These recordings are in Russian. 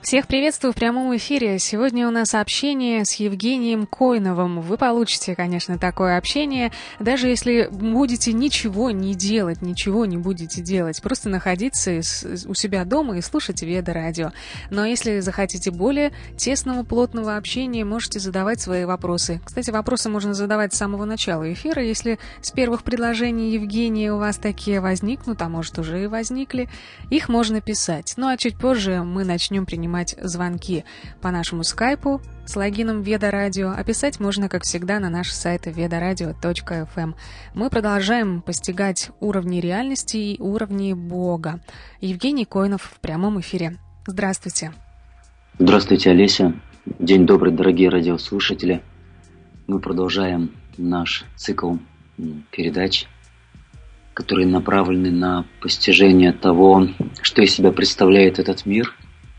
Всех приветствую в прямом эфире. Сегодня у нас общение с Евгением Койновым. Вы получите, конечно, такое общение, даже если будете ничего не делать, ничего не будете делать, просто находиться у себя дома и слушать Веда-радио. Но если захотите более тесного, плотного общения, можете задавать свои вопросы. Кстати, вопросы можно задавать с самого начала эфира. Если с первых предложений Евгения у вас такие возникнут, а может уже и возникли, их можно писать. Ну а чуть позже мы начнем принимать звонки по нашему скайпу с логином Веда-радио. А писать можно, как всегда, на наш сайт vedaradio.fm. Мы продолжаем постигать уровни реальности и уровни Бога. Евгений Койнов в прямом эфире. Здравствуйте. Здравствуйте, Олеся. День добрый, дорогие радиослушатели. Мы продолжаем наш цикл передач, которые направлены на постижение того, что из себя представляет этот мир.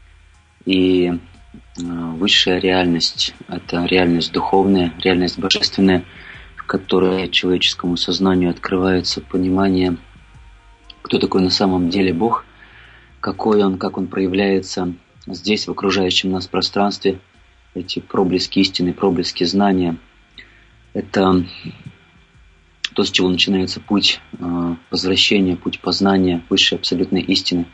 И высшая реальность – это реальность духовная, реальность божественная, в которой человеческому сознанию открывается понимание, кто такой на самом деле Бог, какой Он, как Он проявляется здесь, в окружающем нас пространстве, эти проблески истины, проблески знания. Это то, с чего начинается путь возвращения, путь познания высшей абсолютной истины.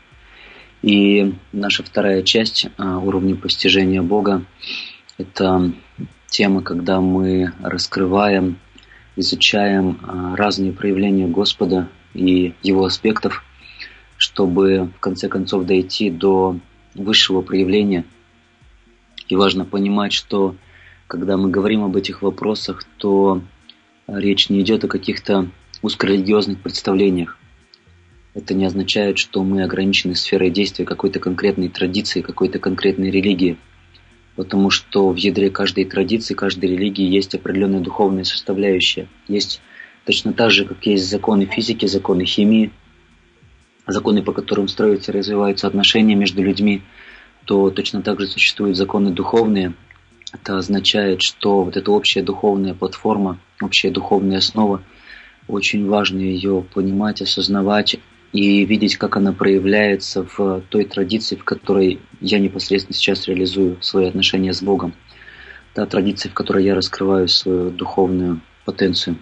И наша вторая часть уровня постижения Бога – это тема, когда мы раскрываем, изучаем разные проявления Господа и Его аспектов, чтобы в конце концов дойти до высшего проявления. И важно понимать, что когда мы говорим об этих вопросах, то речь не идет о каких-то узкорелигиозных представлениях. Это не означает, что мы ограничены сферой действия какой-то конкретной традиции, какой-то конкретной религии. Потому что в ядре каждой традиции, каждой религии есть определенная духовная составляющая. Есть точно так же, как есть законы физики, законы химии, законы, по которым строятся и развиваются отношения между людьми, то точно так же существуют законы духовные. Это означает, что вот эта общая духовная платформа, общая духовная основа, очень важно ее понимать, осознавать и видеть, как она проявляется в той традиции, в которой я непосредственно сейчас реализую свои отношения с Богом. Та традиция, в которой я раскрываю свою духовную потенцию.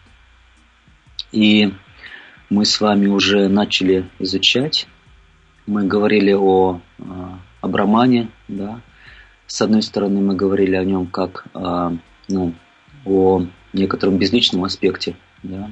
И мы с вами уже начали изучать. Мы говорили о Брамане, да. С одной стороны, мы говорили о нем как о некотором безличном аспекте, да.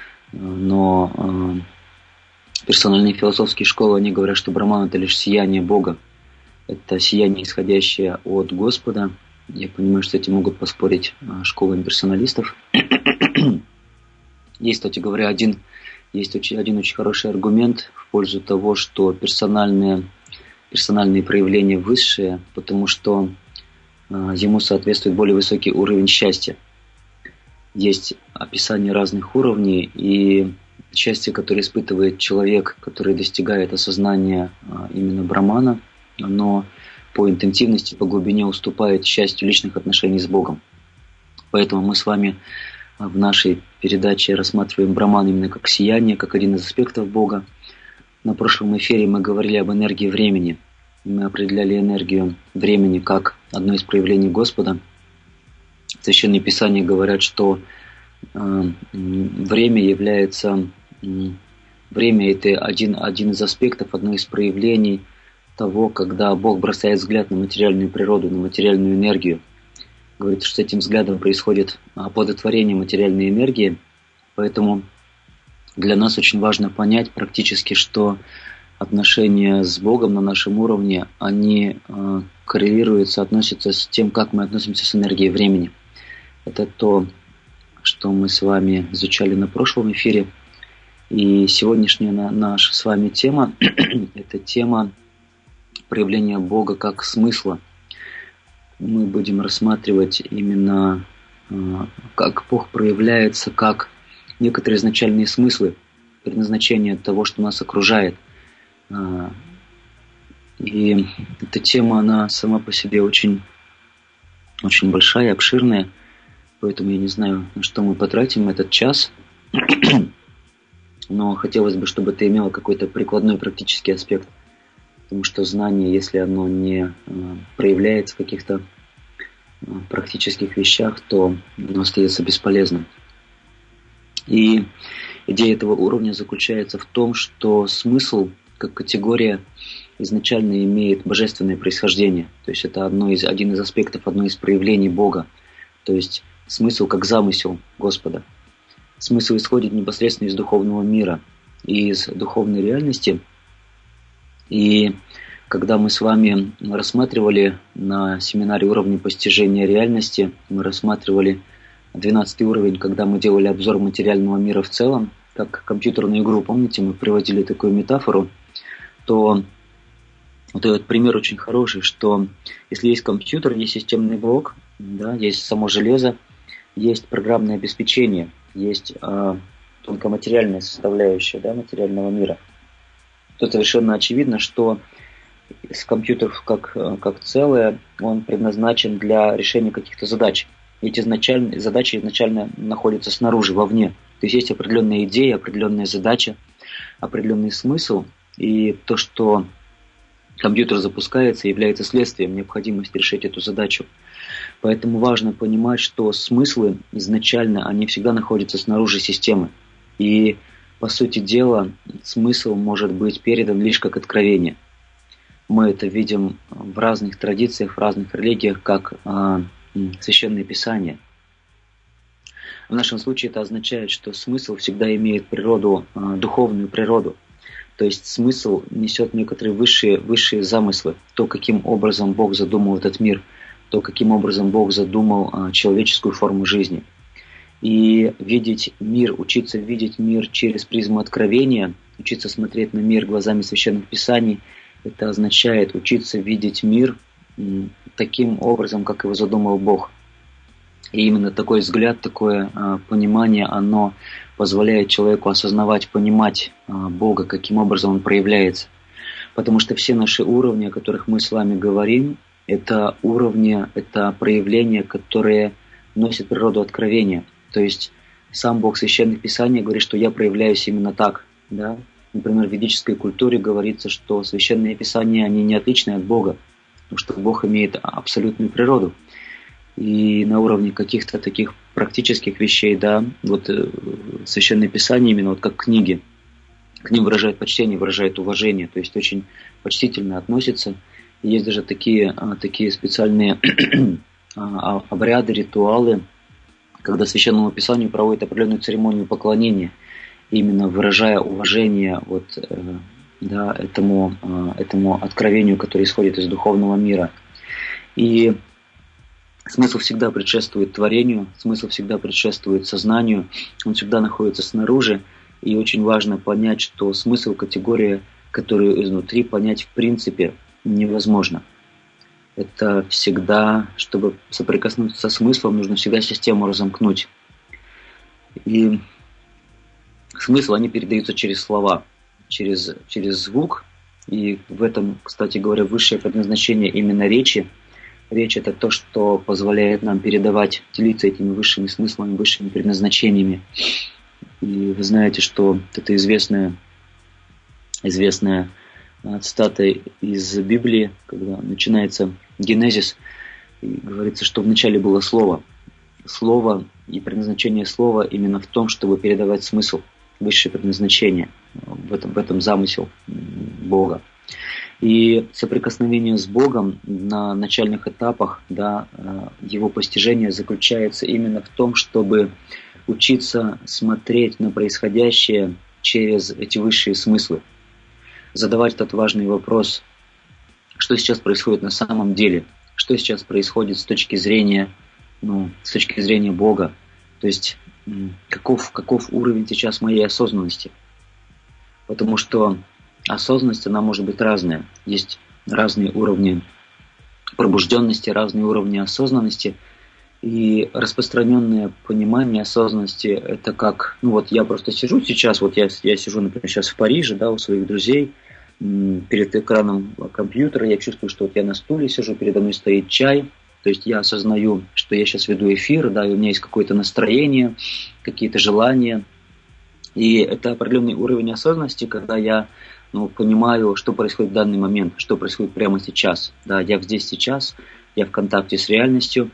Но персональные философские школы, они говорят, что Браман – это лишь сияние Бога. Это сияние, исходящее от Господа. Я понимаю, что эти могут поспорить школы имперсоналистов. Есть, кстати говоря, один очень хороший аргумент в пользу того, что персональные проявления высшие, потому что ему соответствует более высокий уровень счастья. Есть описание разных уровней, и счастье, которое испытывает человек, который достигает осознания именно Брамана, оно по интенсивности, по глубине уступает счастью личных отношений с Богом. Поэтому мы с вами в нашей передаче рассматриваем Браман именно как сияние, как один из аспектов Бога. На прошлом эфире мы говорили об энергии времени. Мы определяли энергию времени как одно из проявлений Господа. Священные Писания говорят, что время это один из аспектов, одно из проявлений того, когда Бог бросает взгляд на материальную природу, на материальную энергию. Говорит, что с этим взглядом происходит оплодотворение материальной энергии. Поэтому для нас очень важно понять практически, что отношения с Богом на нашем уровне, они коррелируют, соотносятся с тем, как мы относимся с энергией времени. Это то, что мы с вами изучали на прошлом эфире. И сегодняшняя наша с вами тема – это тема проявления Бога как смысла. Мы будем рассматривать именно, как Бог проявляется, как некоторые изначальные смыслы, предназначение того, что нас окружает. И эта тема, она сама по себе очень, очень большая, обширная, поэтому я не знаю, на что мы потратим этот час, но хотелось бы, чтобы это имело какой-то прикладной практический аспект. Потому что знание, если оно не проявляется в каких-то практических вещах, то оно остается бесполезным. И идея этого уровня заключается в том, что смысл как категория изначально имеет божественное происхождение. То есть это один из аспектов, одно из проявлений Бога. То есть смысл как замысел Господа. Смысл исходит непосредственно из духовного мира, из духовной реальности. И когда мы с вами рассматривали на семинаре уровни постижения реальности, мы рассматривали 12 уровень, когда мы делали обзор материального мира в целом, как компьютерную игру, помните, мы приводили такую метафору, то вот этот пример очень хороший, что если есть компьютер, есть системный блок, да, есть само железо, есть программное обеспечение, есть тонкоматериальная составляющая, да, материального мира, то совершенно очевидно, что компьютер как целое, он предназначен для решения каких-то задач. Эти задачи изначально находятся снаружи, вовне. То есть определенная идея, определенная задача, определенный смысл. И то, что компьютер запускается, является следствием необходимости решить эту задачу. Поэтому важно понимать, что смыслы изначально, они всегда находятся снаружи системы. И, по сути дела, смысл может быть передан лишь как откровение. Мы это видим в разных традициях, в разных религиях, как Священное Писание. В нашем случае это означает, что смысл всегда имеет природу, духовную природу. То есть смысл несет некоторые высшие замыслы. То, каким образом Бог задумал этот мир, то, каким образом Бог задумал человеческую форму жизни. И видеть мир, учиться видеть мир через призму откровения, учиться смотреть на мир глазами Священных Писаний, это означает учиться видеть мир таким образом, как его задумал Бог. И именно такой взгляд, такое понимание, оно позволяет человеку осознавать, понимать Бога, каким образом Он проявляется. Потому что все наши уровни, о которых мы с вами говорим, это уровни, это проявления, которые носят природу откровения. То есть сам Бог Священных Писаний говорит, что я проявляюсь именно так. Да? Например, в ведической культуре говорится, что Священные Писания, они не отличны от Бога, потому что Бог имеет абсолютную природу. И на уровне каких-то таких практических вещей, да, вот Священное Писание именно вот как книги, к ним выражает почтение, выражает уважение, то есть очень почтительно относится. И есть даже такие специальные обряды, ритуалы, когда Священному Писанию проводят определенную церемонию поклонения, именно выражая уважение вот, да, этому откровению, которое исходит из духовного мира. И смысл всегда предшествует творению, смысл всегда предшествует сознанию, он всегда находится снаружи. И очень важно понять, что смысл категории, которую изнутри понять в принципе невозможно. Это всегда, чтобы соприкоснуться со смыслом, нужно всегда систему разомкнуть. И смысл, они передаются через слова, через звук. И в этом, кстати говоря, высшее предназначение именно речи. Речь – это то, что позволяет нам передавать, делиться этими высшими смыслами, высшими предназначениями. И вы знаете, что это известная цитата из Библии, когда начинается Генезис, и говорится, что вначале было Слово. Слово и предназначение Слова именно в том, чтобы передавать смысл, высшее предназначение, в этом замысел Бога. И соприкосновение с Богом на начальных этапах, да, его постижение заключается именно в том, чтобы учиться смотреть на происходящее через эти высшие смыслы. Задавать этот важный вопрос, что сейчас происходит на самом деле, что сейчас происходит с точки зрения Бога. То есть каков уровень сейчас моей осознанности. Потому что осознанность, она может быть разная. Есть разные уровни пробужденности, разные уровни осознанности. И распространенное понимание осознанности, это как, я просто сижу сейчас, я сижу, например, сейчас в Париже, да, у своих друзей, перед экраном компьютера, я чувствую, что я на стуле сижу, передо мной стоит чай, то есть я осознаю, что я сейчас веду эфир, да, и у меня есть какое-то настроение, какие-то желания. И это определенный уровень осознанности, когда я понимаю, что происходит в данный момент, что происходит прямо сейчас. Да, я здесь сейчас, я в контакте с реальностью,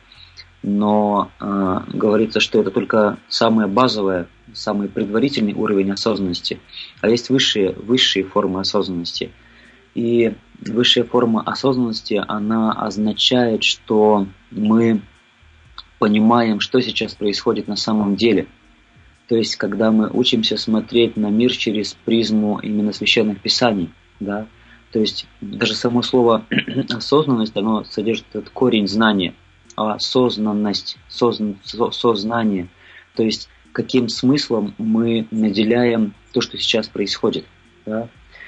но говорится, что это только самая базовая, самый предварительный уровень осознанности. А есть высшие формы осознанности. И высшая форма осознанности, она означает, что мы понимаем, что сейчас происходит на самом деле. То есть, когда мы учимся смотреть на мир через призму именно священных писаний, да, то есть даже само слово осознанность, оно содержит этот корень знания, осознанность, сознание, то есть каким смыслом мы наделяем то, что сейчас происходит. Да?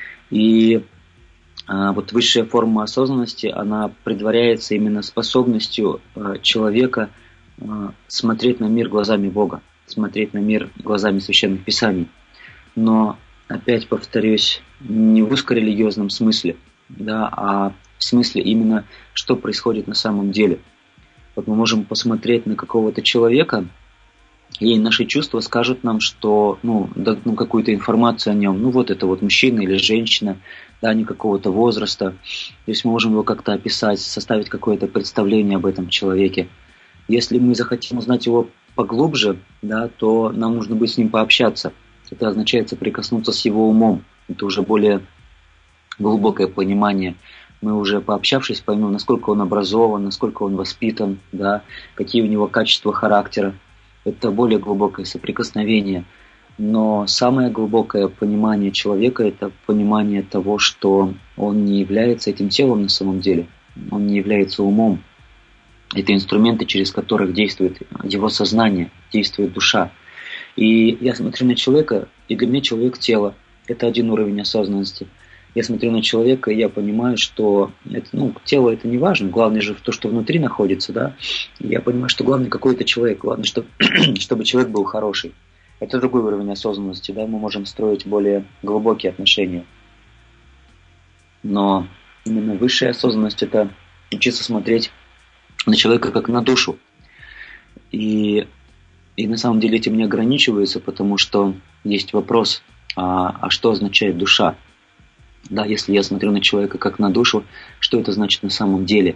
И вот высшая форма осознанности, она предваряется именно способностью человека смотреть на мир глазами Бога, смотреть на мир глазами священных писаний. Но, опять повторюсь, не в узкорелигиозном смысле, да, а в смысле именно, что происходит на самом деле. Вот мы можем посмотреть на какого-то человека, и наши чувства скажут нам, что, какую-то информацию о нем, вот это вот мужчина или женщина, да, не какого-то возраста. То есть мы можем его как-то описать, составить какое-то представление об этом человеке. Если мы захотим узнать его поглубже, да, то нам нужно будет с ним пообщаться. Это означает соприкоснуться с его умом. Это уже более глубокое понимание. Мы уже пообщавшись поймем, насколько он образован, насколько он воспитан, да, какие у него качества характера. Это более глубокое соприкосновение. Но самое глубокое понимание человека – это понимание того, что он не является этим телом на самом деле. Он не является умом. Это инструменты, через которых действует его сознание, действует душа. И я смотрю на человека, и для меня человек – тело. Это один уровень осознанности. Я смотрю на человека, и я понимаю, что это, тело это не важно, главное же то, что внутри находится, да. И я понимаю, что главное какой-то человек, главное, чтобы человек был хороший. Это другой уровень осознанности, да, мы можем строить более глубокие отношения. Но именно высшая осознанность – это учиться смотреть на человека как на душу. И на самом деле этим не ограничиваются, потому что есть вопрос, а что означает душа? Да, если я смотрю на человека как на душу, что это значит на самом деле?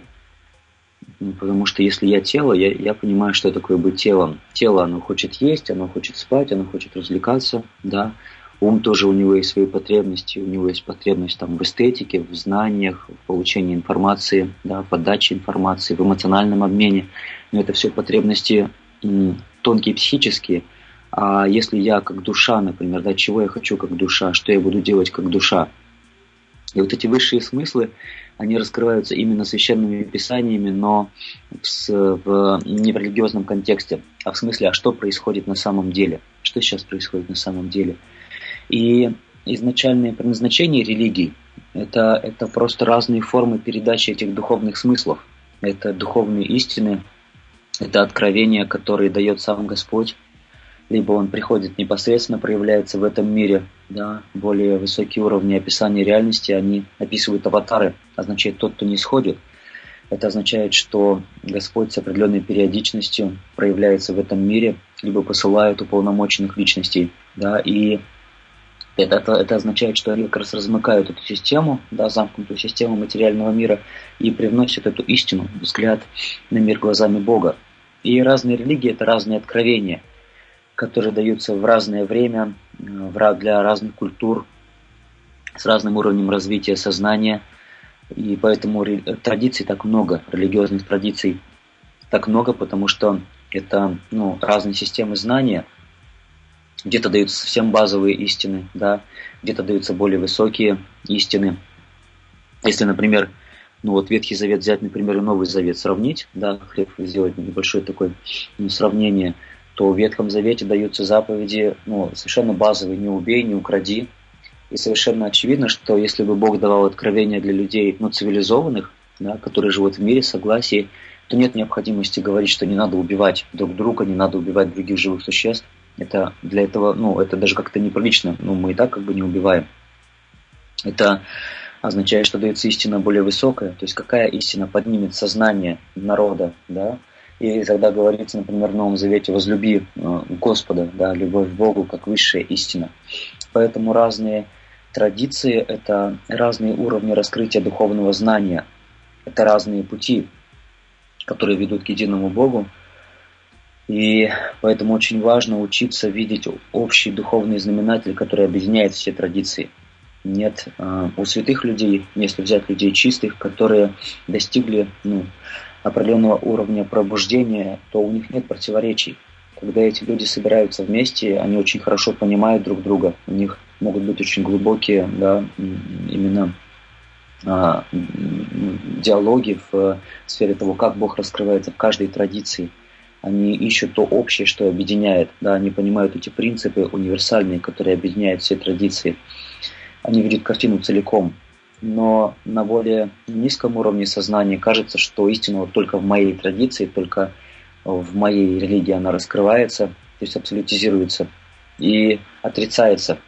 Потому что если я тело, я понимаю, что такое быть телом. Тело, оно хочет есть, оно хочет спать, оно хочет развлекаться, да. Ум тоже, у него есть свои потребности, у него есть потребность в эстетике, в знаниях, в получении информации, да, подаче информации, в эмоциональном обмене. Но это все потребности тонкие, психические. А если я как душа, например, да, чего я хочу как душа, что я буду делать как душа? И вот эти высшие смыслы, они раскрываются именно священными писаниями, но не в религиозном контексте, а в смысле, а что происходит на самом деле? Что сейчас происходит на самом деле? И изначальное предназначение религий – это просто разные формы передачи этих духовных смыслов. Это духовные истины, это откровения, которые дает сам Господь. Либо Он приходит непосредственно, проявляется в этом мире, да, более высокие уровни описания реальности, они описывают аватары, означает тот, кто не сходит. Это означает, что Господь с определенной периодичностью проявляется в этом мире, либо посылает уполномоченных личностей, да, и это означает, что они как раз размыкают эту систему, да, замкнутую систему материального мира и привносят эту истину, взгляд на мир глазами Бога. И разные религии – это разные откровения, которые даются в разное время, для разных культур, с разным уровнем развития сознания. И поэтому традиций так много, религиозных традиций так много, потому что это разные системы знания. Где-то даются совсем базовые истины, да, где-то даются более высокие истины. Если, например, Ветхий Завет взять, например, и Новый Завет сравнить, да, сделать небольшое такое сравнение, то в Ветхом Завете даются заповеди совершенно базовые: не убей, не укради. И совершенно очевидно, что если бы Бог давал откровения для людей цивилизованных, да, которые живут в мире, в согласии, то нет необходимости говорить, что не надо убивать друг друга, не надо убивать других живых существ. Это для этого, это даже как-то неприлично. Мы и так не убиваем. Это означает, что дается истина более высокая. То есть какая истина поднимет сознание народа, да? И тогда говорится, например, в Новом Завете: возлюби Господа, да, любовь к Богу как высшая истина. Поэтому разные традиции – это разные уровни раскрытия духовного знания, это разные пути, которые ведут к единому Богу. И поэтому очень важно учиться видеть общий духовный знаменатель, который объединяет все традиции. Нет у святых людей, если взять людей чистых, которые достигли определенного уровня пробуждения, то у них нет противоречий. Когда эти люди собираются вместе, они очень хорошо понимают друг друга. У них могут быть очень глубокие, именно диалоги в сфере того, как Бог раскрывается в каждой традиции. Они ищут то общее, что объединяет. Они понимают эти принципы универсальные, которые объединяют все традиции. Они видят картину целиком. Но на более низком уровне сознания кажется, что истина только в моей традиции, только в моей религии она раскрывается, то есть абсолютизируется и отрицается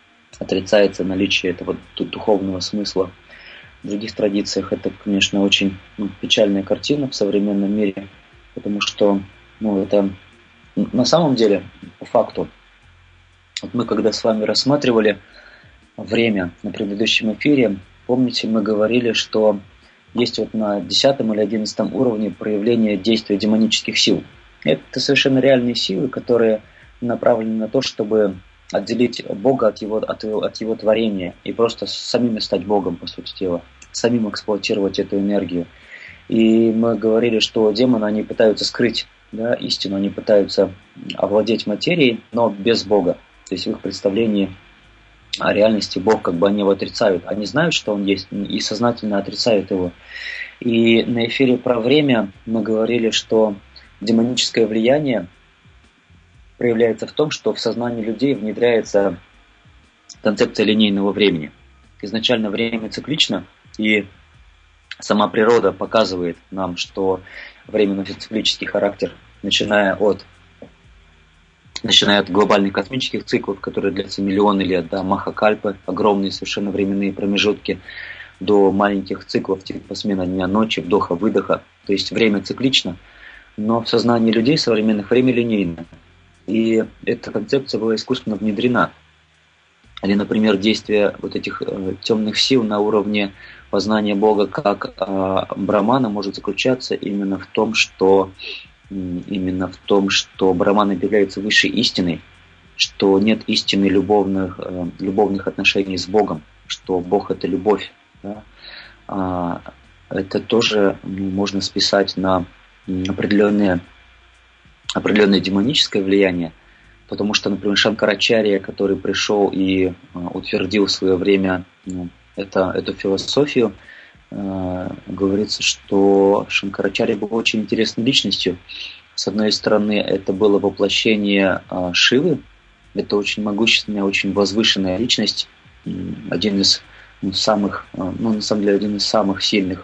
наличие этого духовного смысла. В других традициях это, конечно, очень печальная картина в современном мире, потому что это на самом деле, по факту, мы когда с вами рассматривали время на предыдущем эфире, помните, мы говорили, что есть на 10 или 11 уровне проявление действия демонических сил. Это совершенно реальные силы, которые направлены на то, чтобы отделить Бога от его творения и просто самим стать Богом, по сути дела, самим эксплуатировать эту энергию. И мы говорили, что демоны, они пытаются скрыть истину, они пытаются овладеть материей, но без Бога. То есть в их представлении о реальности Бог они его отрицают. Они знают, что Он есть, и сознательно отрицают его. И на эфире про время мы говорили, что демоническое влияние проявляется в том, что в сознании людей внедряется концепция линейного времени. Изначально время циклично, и сама природа показывает нам, что время носит циклический характер, начиная от глобальных космических циклов, которые длятся миллионы лет, махакальпы, огромные совершенно временные промежутки, до маленьких циклов типа смена дня-ночи, вдоха-выдоха. То есть время циклично, но в сознании людей современных время линейно. И эта концепция была искусственно внедрена. Или, например, действие этих темных сил на уровне познания Бога как Брахмана может заключаться именно в том, что Брахман является высшей истиной, что нет истины любовных отношений с Богом, что Бог – это любовь. Это тоже можно списать на определенное демоническое влияние, потому что, например, Шанкарачарья, который пришел и утвердил в свое время эту философию, говорится, что Шанкарачарья был очень интересной личностью. С одной стороны, это было воплощение Шивы, это очень могущественная, очень возвышенная личность, один из самых сильных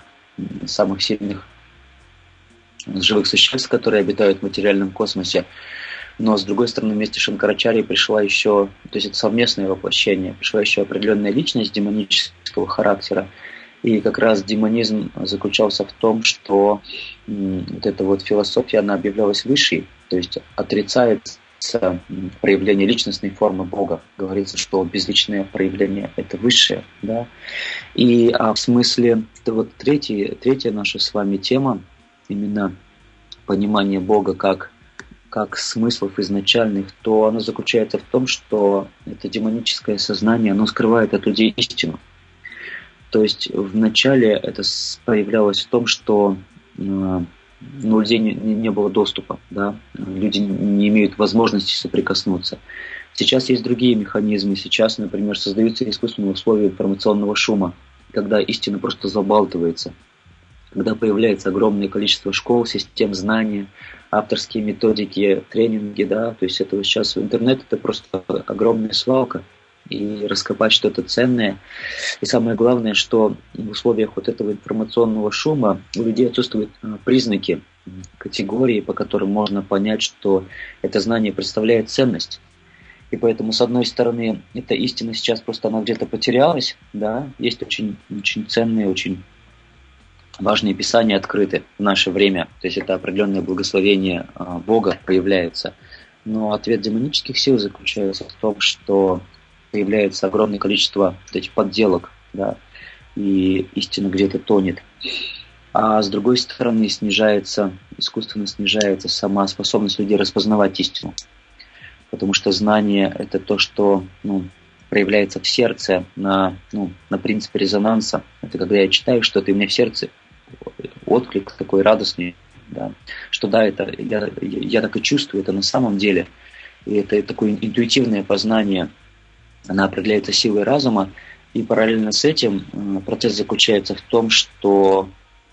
живых существ, которые обитают в материальном космосе. Но, с другой стороны, вместе с Шанкарачарьей пришла еще, то есть это совместное воплощение, пришла еще определенная личность демонического характера. И как раз демонизм заключался в том, что эта философия, она объявлялась высшей, то есть отрицается проявление личностной формы Бога. Говорится, что безличное проявление – это высшее. И в смысле, это третья наша с вами тема, именно понимание Бога как смыслов изначальных, то оно заключается в том, что это демоническое сознание, оно скрывает от людей истину. То есть вначале это проявлялось в том, что у людей не было доступа, люди не имеют возможности соприкоснуться. Сейчас есть другие механизмы. Сейчас, например, создаются искусственные условия информационного шума, когда истина просто забалтывается, когда появляется огромное количество школ, систем знания, авторские методики, тренинги, то есть это сейчас интернет – это просто огромная свалка. И раскопать что-то ценное. И самое главное, что в условиях этого информационного шума у людей отсутствуют признаки, категории, по которым можно понять, что это знание представляет ценность. И поэтому, с одной стороны, эта истина сейчас просто она где-то потерялась, есть очень, очень ценные, очень важные писания открыты в наше время. То есть это определенное благословение Бога проявляется. Но ответ демонических сил заключается в том, что появляется огромное количество вот этих подделок, да, и истина где-то тонет. А с другой стороны, искусственно снижается сама способность людей распознавать истину. Потому что знание – это то, что проявляется в сердце на принципе резонанса. Это когда я читаю что-то, и у меня в сердце отклик такой радостный, да, что да, это я так и чувствую, это на самом деле. И это такое интуитивное познание, оно определяется силой разума, и параллельно с этим процесс заключается в том, что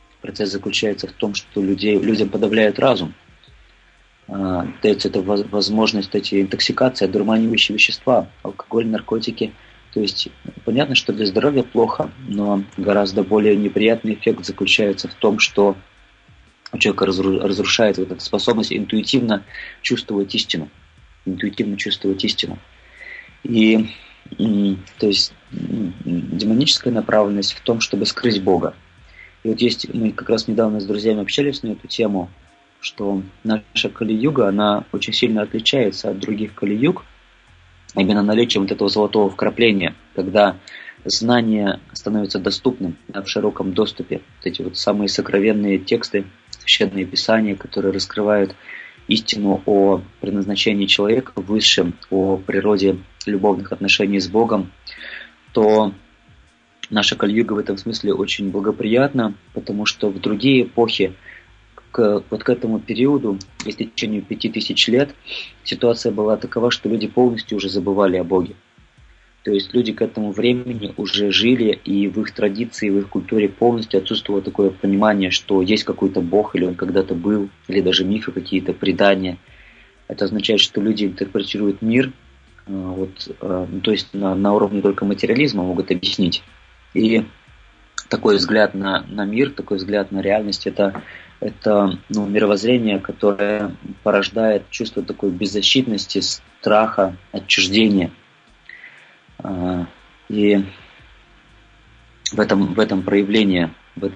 людям подавляют разум. Дается эта возможность, эти интоксикации, одурманивающие вещества, алкоголь, наркотики. То есть понятно, что для здоровья плохо, но гораздо более неприятный эффект заключается в том, что у человека разрушает вот эта способность интуитивно чувствовать истину. И то есть демоническая направленность в том, чтобы скрыть Бога. И вот мы как раз недавно с друзьями общались на эту тему, что наша Кали-юга, она очень сильно отличается от других Кали-юг именно наличием вот этого золотого вкрапления, когда знание становится доступным в широком доступе. Вот эти вот самые сокровенные тексты, священные писания, которые раскрывают истину о предназначении человека высшем, о природе любовных отношений с Богом, то наша Кали-юга в этом смысле очень благоприятна, потому что в другие эпохи к этому периоду, в течение 5000 лет, ситуация была такова, что люди полностью уже забывали о Боге. То есть люди к этому времени уже жили, и в их традиции, в их культуре полностью отсутствовало такое понимание, что есть какой-то Бог, или он когда-то был, или даже мифы какие-то, предания. Это означает, что люди интерпретируют мир, то есть на уровне только материализма могут объяснить. И такой взгляд на мир, такой взгляд на реальность, это мировоззрение, которое порождает чувство такой беззащитности, страха, отчуждения. И в этом проявлении вот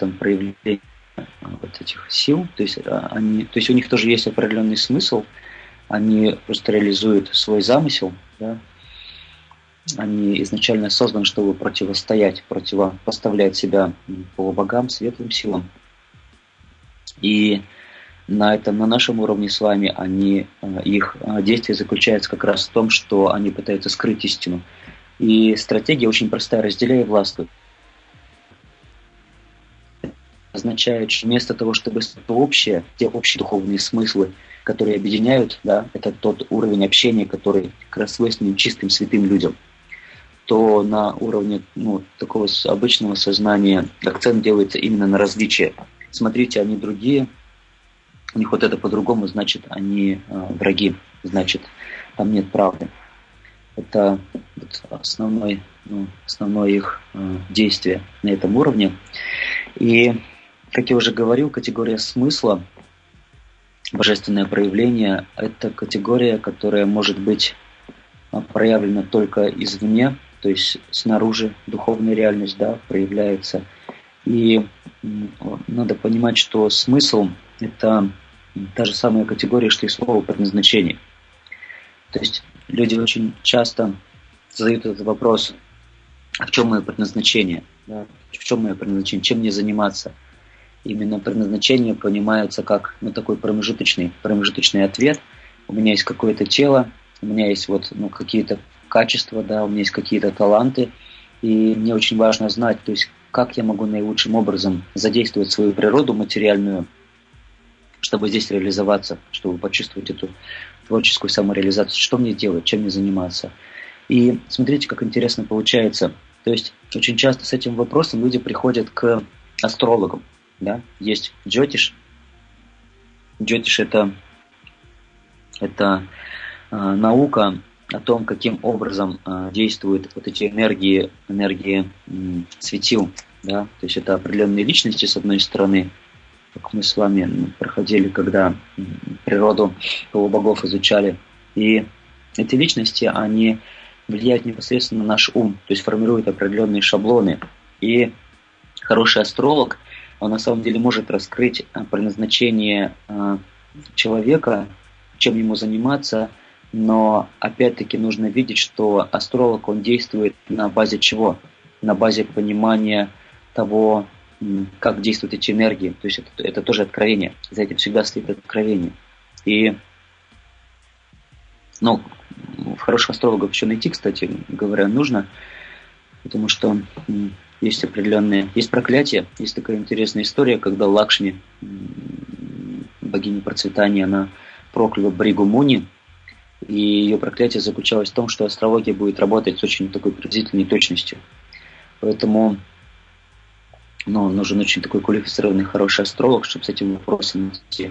этих сил, то есть у них тоже есть определенный смысл, они просто реализуют свой замысел, да? Они изначально созданы, чтобы противопоставлять себя полубогам, светлым силам. И на нашем уровне с вами их действие заключается как раз в том, что они пытаются скрыть истину. И стратегия очень простая: разделяй и властвуй. Означает, что вместо того, чтобы те общие духовные смыслы, которые объединяют, да, это тот уровень общения, который как раз свойственен чистым святым людям, то на уровне такого обычного сознания акцент делается именно на различие. Смотрите, они другие, у них вот это по-другому, значит, они враги, значит, там нет правды. Это основное их действие на этом уровне. И, как я уже говорил, категория смысла, божественное проявление, это категория, которая может быть проявлена только извне, то есть снаружи духовная реальность, да, проявляется. И надо понимать, что смысл – это та же самая категория, что и слово предназначение. То есть люди очень часто задают этот вопрос: а в чем мое предназначение? Да? В чем мое предназначение? Чем мне заниматься? Именно предназначение понимается как такой промежуточный ответ. У меня есть какое-то тело, у меня есть какие-то качества, да, у меня есть какие-то таланты, и мне очень важно знать, то есть как я могу наилучшим образом задействовать свою природу материальную, чтобы здесь реализоваться, чтобы почувствовать эту творческую самореализацию, что мне делать, чем мне заниматься. И смотрите, как интересно получается. То есть очень часто с этим вопросом люди приходят к астрологам. Да? Есть джотиш. Джотиш – это наука о том, каким образом действуют вот эти энергии светил. Да? То есть это определенные личности, с одной стороны, как мы с вами проходили, когда природу полубогов изучали. И эти личности, они влияют непосредственно на наш ум, то есть формируют определенные шаблоны. И хороший астролог, он на самом деле может раскрыть предназначение человека, чем ему заниматься Но опять-таки нужно видеть, что астролог, он действует на базе чего? На базе понимания того, как действуют эти энергии. То есть это тоже откровение. За этим всегда стоит откровение. И в хороших астрологов еще найти, кстати говоря, нужно, потому что есть проклятия. Есть такая интересная история, когда Лакшми, богиня процветания, она прокляла Бригу Муни, и ее проклятие заключалось в том, что астрология будет работать с очень такой приблизительной точностью. Поэтому нужен очень такой квалифицированный, хороший астролог, чтобы с этим вопросом идти.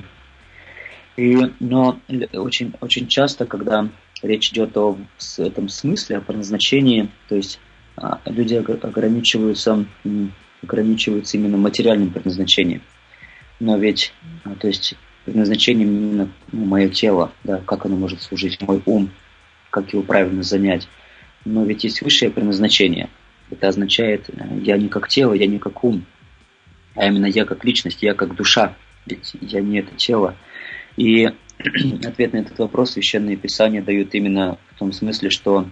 Но очень, очень часто, когда речь идет о этом смысле, о предназначении, то есть люди ограничиваются именно материальным предназначением. Но ведь, то есть предназначением именно мое тело, да, как оно может служить, мой ум, как его правильно занять. Но ведь есть высшее предназначение. Это означает, я не как тело, я не как ум, а именно я как личность, я как душа. Ведь я не это тело. И ответ на этот вопрос Священное Писание дают именно в том смысле, что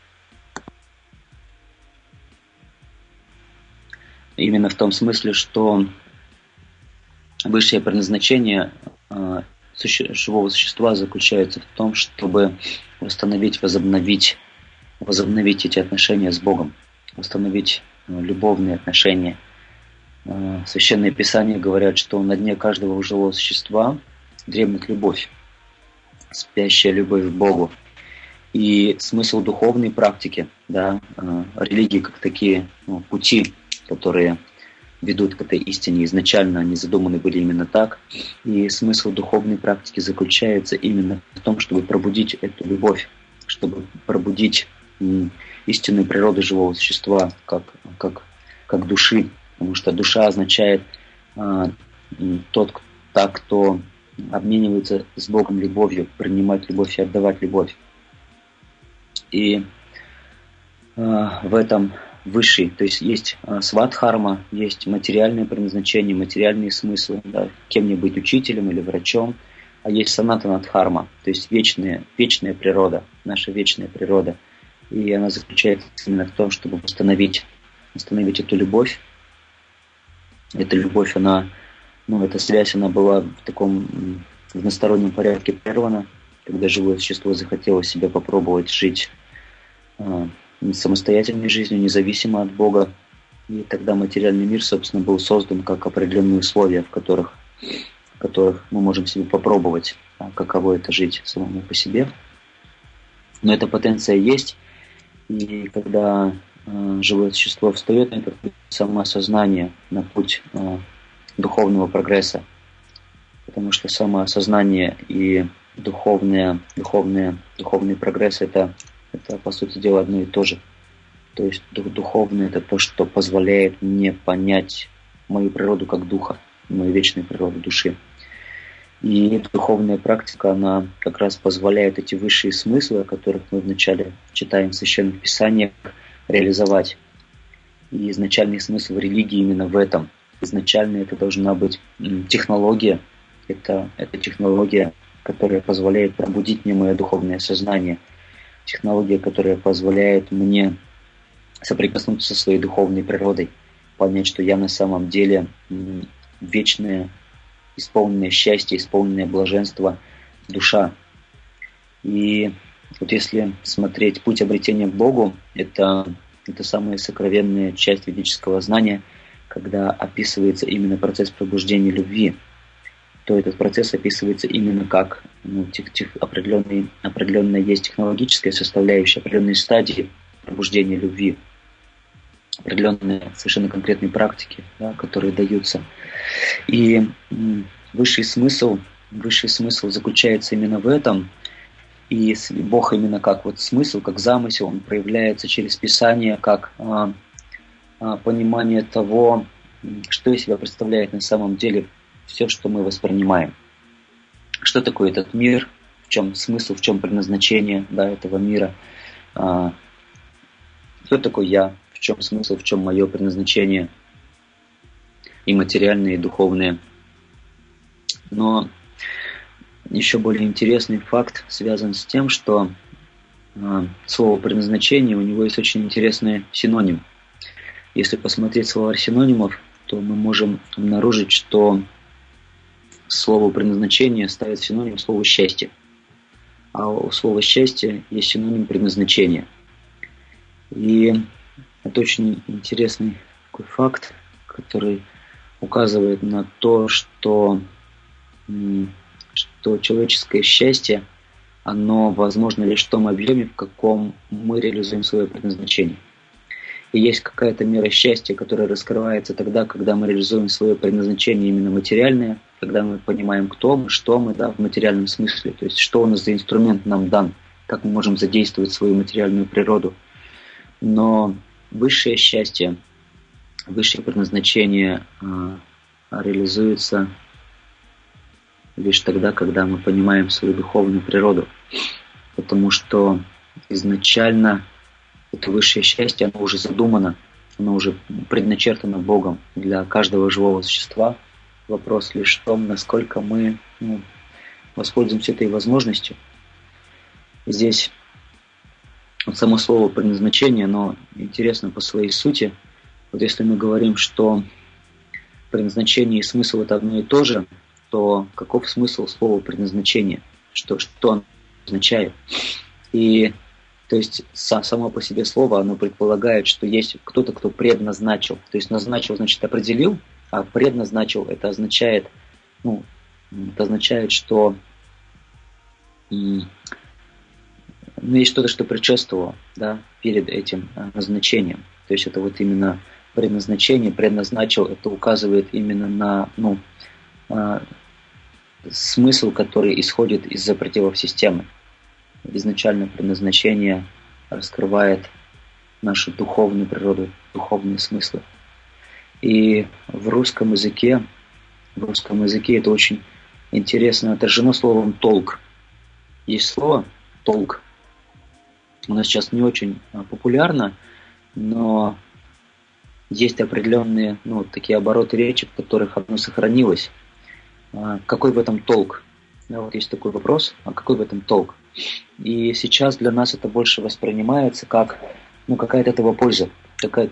высшее предназначение живого существа заключается в том, чтобы возобновить эти отношения с Богом, восстановить любовные отношения. Священное Писание говорят, что на дне каждого живого существа дремлет любовь, спящая любовь к Богу. И смысл духовной практики, да, религии как такие пути, которые ведут к этой истине, изначально они задуманы были именно так. И смысл духовной практики заключается именно в том, чтобы пробудить эту любовь, чтобы пробудить истинную природу живого существа как души. Потому что душа означает кто обменивается с Богом любовью, принимать любовь и отдавать любовь. И в этом высший, то есть свадхарма, есть материальное предназначение, материальные смыслы, да, кем мне быть, учителем или врачом, а есть санатанадхарма, то есть вечная природа, наша вечная природа. И она заключается именно в том, чтобы восстановить эту любовь. Эта любовь, эта связь, она была в одностороннем порядке прервана, когда живое существо захотело себя попробовать жить самостоятельной жизнью, независимо от Бога. И тогда материальный мир, собственно, был создан как определенные условия, в которых мы можем себе попробовать, каково это жить самому по себе. Но эта потенция есть, и когда живое существо встает на этот путь самоосознания, на путь духовного прогресса, потому что самоосознание и духовный прогресс это по сути дела одно и то же. То есть духовное это то, что позволяет мне понять мою природу как духа, мою вечную природу души. И духовная практика, она как раз позволяет эти высшие смыслы, о которых мы вначале читаем в Священных Писаниях, реализовать. И изначальный смысл религии именно в этом. Изначально это должна быть технология. Это технология, которая позволяет пробудить мне мое духовное сознание. Технология, которая позволяет мне соприкоснуться со своей духовной природой, понять, что я на самом деле вечное, исполненное счастье, исполненное блаженство душа. И вот если смотреть путь обретения к Богу, это самая сокровенная часть ведического знания, когда описывается именно процесс пробуждения любви, то этот процесс описывается именно как определенная есть технологическая составляющая, определенные стадии пробуждения любви, определенные совершенно конкретные практики, да, которые даются. И высший смысл заключается именно в этом. И Бог именно как смысл, как замысел, он проявляется через Писание, как понимание того, что из себя представляет на самом деле все, что мы воспринимаем. Что такое этот мир, в чем смысл, в чем предназначение, да, этого мира, кто такой я, в чем смысл, в чем мое предназначение, и материальное, и духовное. Но еще более интересный факт связан с тем, что слово «предназначение» у него есть очень интересный синоним. Если посмотреть словарь синонимов, то мы можем обнаружить, что слово «предназначение» ставит синоним слову «счастье». А у слова «счастье» есть синоним «предназначение». И это очень интересный такой факт, который указывает на то, что человеческое счастье, оно возможно лишь в том объеме, в каком мы реализуем свое предназначение. И есть какая-то мера счастья, которая раскрывается тогда, когда мы реализуем свое предназначение именно материальное, когда мы понимаем, кто мы, что мы, да, в материальном смысле, то есть что у нас за инструмент нам дан, как мы можем задействовать свою материальную природу. Но высшее счастье, высшее предназначение реализуется лишь тогда, когда мы понимаем свою духовную природу. Потому что изначально это высшее счастье, оно уже задумано, оно уже предначертано Богом для каждого живого существа. Вопрос лишь в том, насколько мы воспользуемся этой возможностью. Здесь само слово «предназначение», оно интересно по своей сути. Вот если мы говорим, что предназначение и смысл – это одно и то же, то каков смысл слова «предназначение», что оно означает. И то есть само по себе слово, оно предполагает, что есть кто-то, кто предназначил. То есть назначил, значит, определил, а предназначил – это означает, что есть что-то, что предшествовало, да, перед этим назначением. То есть это вот именно предназначение, предназначил, это указывает именно на смысл, который исходит из-за пределов системы. Изначально предназначение раскрывает нашу духовную природу, духовные смыслы. И в русском языке это очень интересно отражено словом «толк». Есть слово «толк». У нас сейчас не очень популярно, но есть определенные такие обороты речи, в которых оно сохранилось. Какой в этом толк? Да, вот есть такой вопрос, а какой в этом толк? И сейчас для нас это больше воспринимается как какая от этого польза, какая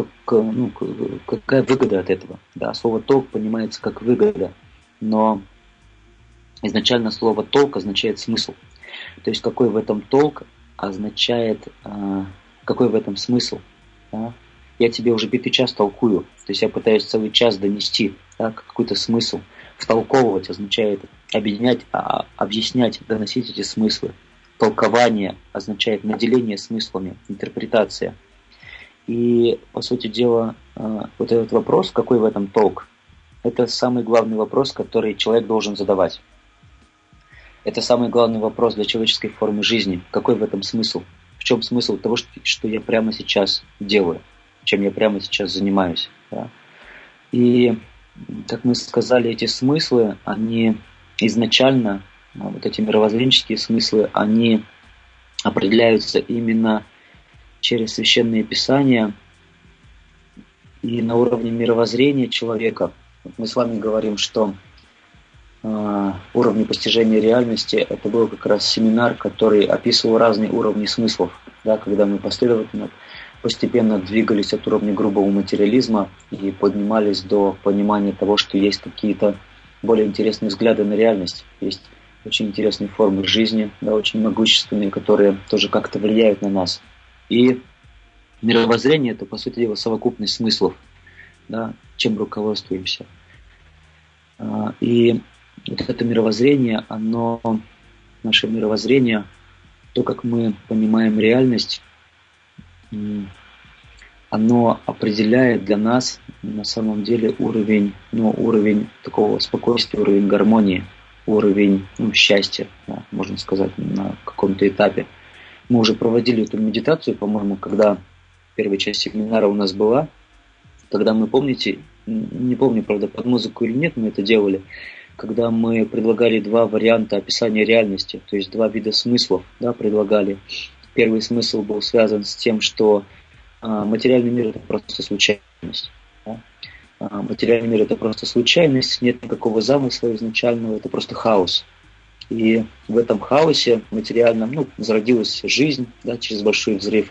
выгода от этого. Да, слово толк понимается как выгода, но изначально слово толк означает смысл. То есть какой в этом толк означает, какой в этом смысл. Да? Я тебе уже битый час толкую, то есть я пытаюсь целый час донести, да, какой-то смысл. Втолковывать означает объединять, объяснять, доносить эти смыслы. Толкование означает наделение смыслами, интерпретация. И, по сути дела, вот этот вопрос, какой в этом толк, это самый главный вопрос, который человек должен задавать. Это самый главный вопрос для человеческой формы жизни. Какой в этом смысл? В чем смысл того, что я прямо сейчас делаю, чем я прямо сейчас занимаюсь? Да? И, как мы сказали, эти смыслы, они изначально, вот эти мировоззренческие смыслы, они определяются именно через Священные Писания и на уровне мировоззрения человека. Вот мы с вами говорим, что уровни постижения реальности – это был как раз семинар, который описывал разные уровни смыслов, да, когда мы последовательно, постепенно двигались от уровня грубого материализма и поднимались до понимания того, что есть какие-то более интересные взгляды на реальность, есть очень интересные формы жизни, да, очень могущественные, которые тоже как-то влияют на нас. И мировоззрение – это, по сути дела, совокупность смыслов, да, чем руководствуемся. И вот это мировоззрение, наше мировоззрение, то, как мы понимаем реальность, оно определяет для нас на самом деле уровень такого спокойствия, уровень гармонии, уровень счастья, да, можно сказать, на каком-то этапе. Мы уже проводили эту медитацию, по-моему, когда первая часть семинара у нас была, когда мы, помните, не помню, правда, под музыку или нет, мы это делали, когда мы предлагали два варианта описания реальности, то есть два вида смыслов, да, предлагали. Первый смысл был связан с тем, что материальный мир – это просто случайность. Да? Материальный мир – это просто случайность, нет никакого замысла изначального, это просто хаос. И в этом хаосе материальном, зародилась жизнь, да, через большой взрыв,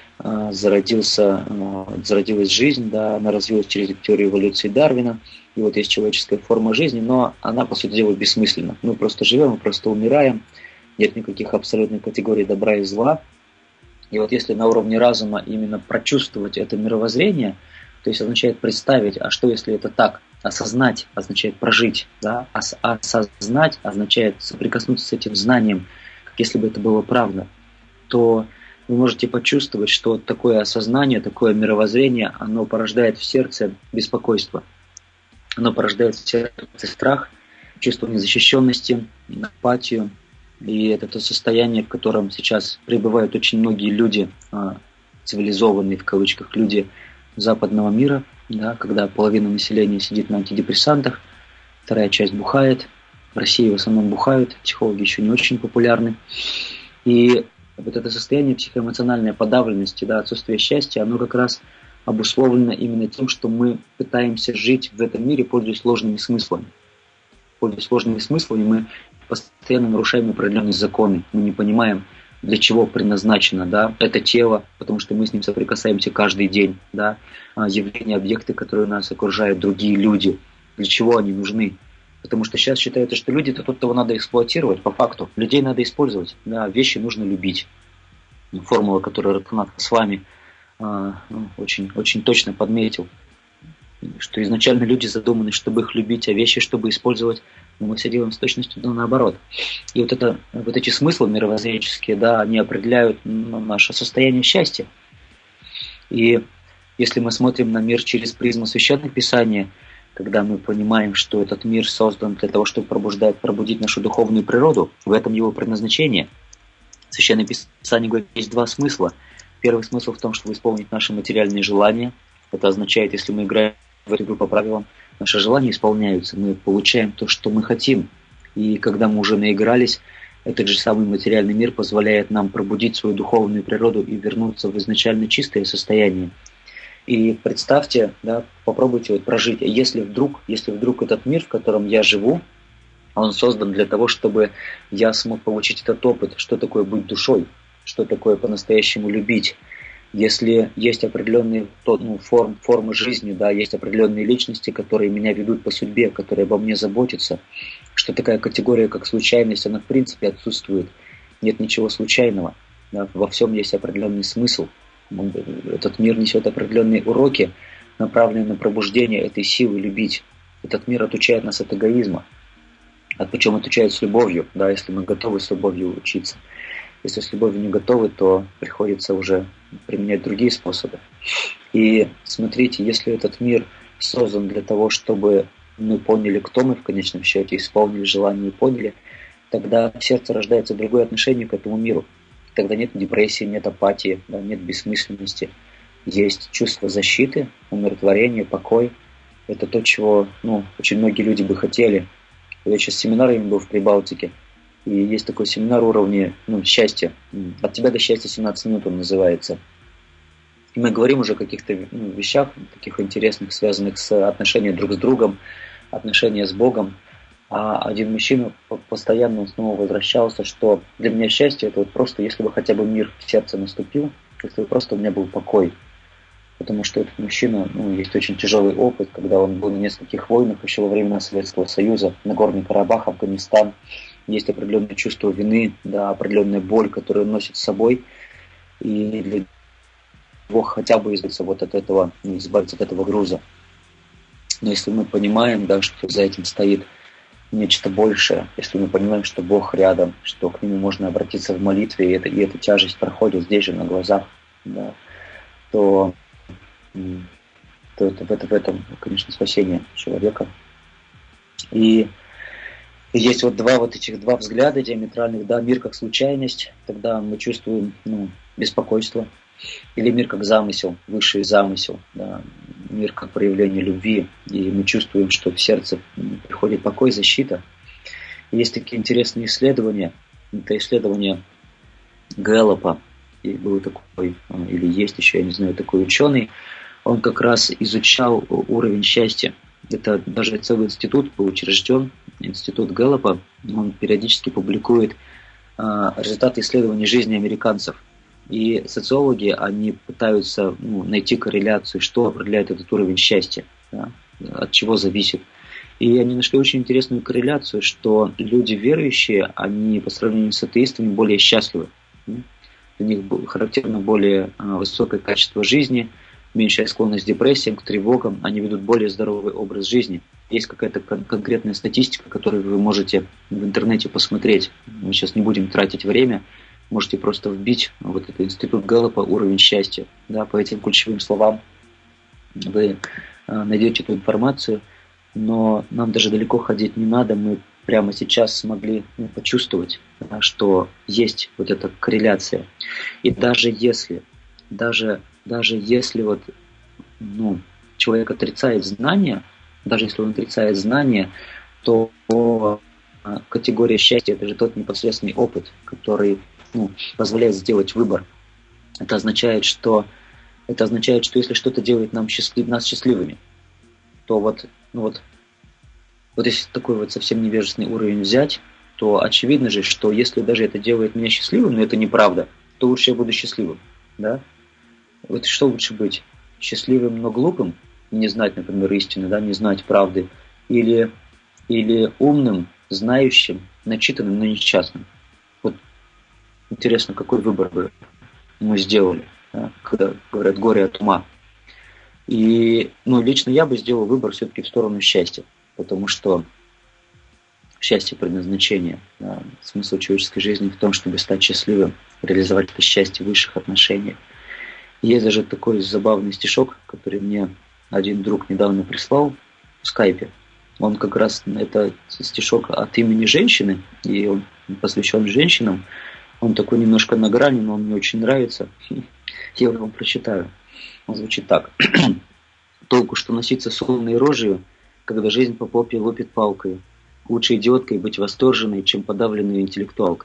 зародилась жизнь, да, она развилась через теорию эволюции Дарвина, и вот есть человеческая форма жизни, но она, по сути дела, бессмысленна. Мы просто живем, мы просто умираем, нет никаких абсолютных категорий добра и зла. И вот если на уровне разума именно прочувствовать это мировоззрение, то есть означает представить, а что если это так? Осознать означает прожить, да? Осознать означает соприкоснуться с этим знанием, как если бы это было правда, то вы можете почувствовать, что такое осознание, такое мировоззрение, оно порождает в сердце беспокойство, оно порождает в сердце страх, чувство незащищенности, апатию. И это то состояние, в котором сейчас пребывают очень многие люди, цивилизованные в кавычках люди западного мира, да, когда половина населения сидит на антидепрессантах, вторая часть бухает. В России в основном бухают, психологи еще не очень популярны. И вот это состояние психоэмоциональной подавленности, да, отсутствие счастья, оно как раз обусловлено именно тем, что мы пытаемся жить в этом мире, пользуясь ложными смыслами. Пользуясь ложными смыслами, мы постоянно нарушаем определенные законы. Мы не понимаем, для чего предназначено, да, это тело, потому что мы с ним соприкасаемся каждый день, да, явления, объекты, которые нас окружают, другие люди, для чего они нужны. Потому что сейчас считается, что люди это тот, кого надо эксплуатировать, по факту. Людей надо использовать, да, вещи нужно любить. Формула, которую Ракханат с вами очень, очень точно подметил, что изначально люди задуманы, чтобы их любить, а вещи, чтобы использовать. Но мы все делаем с точностью наоборот. И вот эти смыслы мировоззренческие, да, они определяют наше состояние счастья. И если мы смотрим на мир через призму Священного Писания, когда мы понимаем, что этот мир создан для того, чтобы пробудить нашу духовную природу, в этом его предназначение. В Священном Писании говорит, есть два смысла. Первый смысл в том, чтобы исполнить наши материальные желания. Это означает, если мы играем в эту игру по правилам, наши желания исполняются, мы получаем то, что мы хотим. И когда мы уже наигрались, этот же самый материальный мир позволяет нам пробудить свою духовную природу и вернуться в изначально чистое состояние. И представьте, да, попробуйте прожить. Если вдруг этот мир, в котором я живу, он создан для того, чтобы я смог получить этот опыт, что такое быть душой, что такое по-настоящему любить. Если есть определенные формы жизни, да, есть определенные личности, которые меня ведут по судьбе, которые обо мне заботятся, что такая категория, как случайность, она в принципе отсутствует. Нет ничего случайного. Да, во всем есть определенный смысл. Этот мир несет определенные уроки, направленные на пробуждение этой силы любить. Этот мир отучает нас от эгоизма. Причем отучает с любовью, да, если мы готовы с любовью учиться. Если с любовью не готовы, то приходится уже применять другие способы. И смотрите, если этот мир создан для того, чтобы мы поняли, кто мы в конечном счете, исполнили желание и поняли, тогда в сердце рождается другое отношение к этому миру. Тогда нет депрессии, нет апатии, да, нет бессмысленности. Есть чувство защиты, умиротворения, покой. Это то, чего очень многие люди бы хотели. Я сейчас семинаром был в Прибалтике. И есть такой семинар уровня счастья. От тебя до счастья 17 минут он называется. И мы говорим уже о каких-то вещах таких интересных, связанных с отношением друг с другом, отношения с Богом. А один мужчина постоянно снова возвращался, что для меня счастье это вот просто, если бы хотя бы мир в сердце наступил, если бы просто у меня был покой. Потому что этот мужчина, есть очень тяжелый опыт, когда он был на нескольких войнах еще во времена Советского Союза, Нагорный Карабах, Афганистан. Есть определенное чувство вины, да, определенная боль, которую он носит с собой. И для него хотя бы избавиться от этого груза. Но если мы понимаем, да, что за этим стоит нечто большее, если мы понимаем, что Бог рядом, что к Нему можно обратиться в молитве, и эта тяжесть проходит здесь же на глазах, да, то это в этом, конечно, спасение человека. И есть этих два взгляда диаметральных, да, мир как случайность, тогда мы чувствуем беспокойство, или мир как замысел, высший замысел, да, мир как проявление любви, и мы чувствуем, что в сердце приходит покой, защита. И есть такие интересные исследования, это исследование Гэллопа, и был такой, или есть еще, я не знаю, такой ученый, он как раз изучал уровень счастья. Это даже целый институт был учрежден институт Гэллопа, он периодически публикует результаты исследований жизни американцев. И социологи, они пытаются найти корреляцию, что определяет этот уровень счастья, да, от чего зависит. И они нашли очень интересную корреляцию, что люди верующие, они по сравнению с атеистами более счастливы. Для них характерно более высокое качество жизни, меньшая склонность к депрессиям, к тревогам, они ведут более здоровый образ жизни. Есть какая-то конкретная статистика, которую вы можете в интернете посмотреть. Мы сейчас не будем тратить время. Можете просто вбить вот этот институт Гэллопа уровень счастья. Да, по этим ключевым словам вы найдете эту информацию. Но нам даже далеко ходить не надо. Мы прямо сейчас смогли почувствовать, да, что есть вот эта корреляция. И даже если вот, человек отрицает знания, даже если он отрицает знания, то категория счастья – это же тот непосредственный опыт, который позволяет сделать выбор. Это означает, что если что-то делает нас счастливыми, то вот если такой вот совсем невежественный уровень взять, то очевидно же, что если даже это делает меня счастливым, но это неправда, то лучше я буду счастливым. Да? Вот что лучше быть? Счастливым, но глупым? Не знать, например, истины, да, не знать правды. Или умным, знающим, начитанным, но несчастным. Вот интересно, какой выбор бы мы сделали, да, когда говорят «горе от ума». И лично я бы сделал выбор все-таки в сторону счастья. Потому что счастье – предназначение. Да, смысл человеческой жизни в том, чтобы стать счастливым, реализовать это счастье в высших отношениях. Есть даже такой забавный стишок, который мне один друг недавно прислал в скайпе. Он как раз, это стишок от имени женщины, и он посвящен женщинам. Он такой немножко на грани, но он мне очень нравится. Я его вам прочитаю. Он звучит так. «Толку, что носиться с умной рожей, когда жизнь по попе лупит палкой. Лучше идиоткой быть восторженной, чем подавленной интеллектуалкой».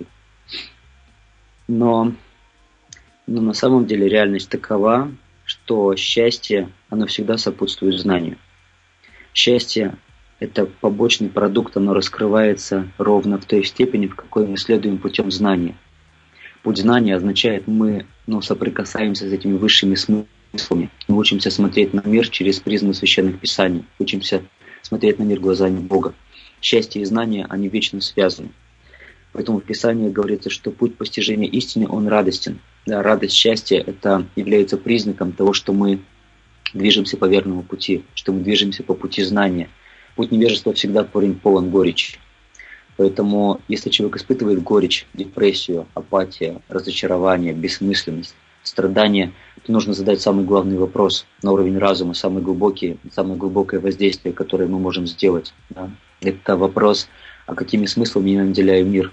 Но на самом деле реальность такова, что счастье, оно всегда сопутствует знанию. Счастье – это побочный продукт, оно раскрывается ровно в той степени, в какой мы следуем путем знания. Путь знания означает, мы соприкасаемся с этими высшими смыслами. Мы учимся смотреть на мир через призму священных писаний, учимся смотреть на мир глазами Бога. Счастье и знания, они вечно связаны. Поэтому в Писании говорится, что путь постижения истины, он радостен. Да, радость, счастье, это является признаком того, что мы движемся по верному пути, что мы движемся по пути знания. Путь невежества всегда полон горечи. Поэтому, если человек испытывает горечь, депрессию, апатию, разочарование, бессмысленность, страдания, то нужно задать самый главный вопрос на уровень разума, самое глубокое воздействие, которое мы можем сделать. Да? Это вопрос, а какими смыслами я наделяю мир.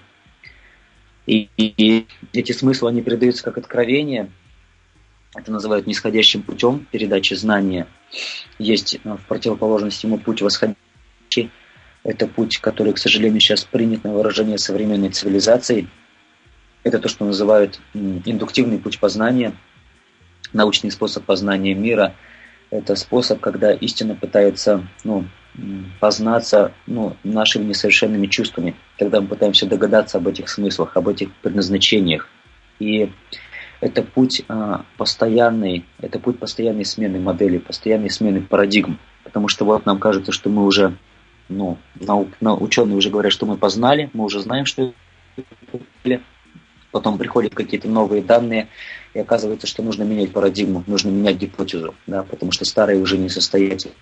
И эти смыслы, они передаются как откровение. Это называют нисходящим путем передачи знания. Есть в противоположность ему путь восходящий. Это путь, который, к сожалению, сейчас принят на вооружение современной цивилизации. Это то, что называют индуктивный путь познания, научный способ познания мира. Это способ, когда истина пытается познаться нашими несовершенными чувствами, когда мы пытаемся догадаться об этих смыслах, об этих предназначениях. И это путь постоянной смены моделей, постоянной смены парадигм. Потому что вот нам кажется, что мы уже, ученые уже говорят, что мы познали, мы уже знаем, что это. Потом приходят какие-то новые данные, и оказывается, что нужно менять парадигму, нужно менять гипотезу, да, потому что старые уже несостоятельны.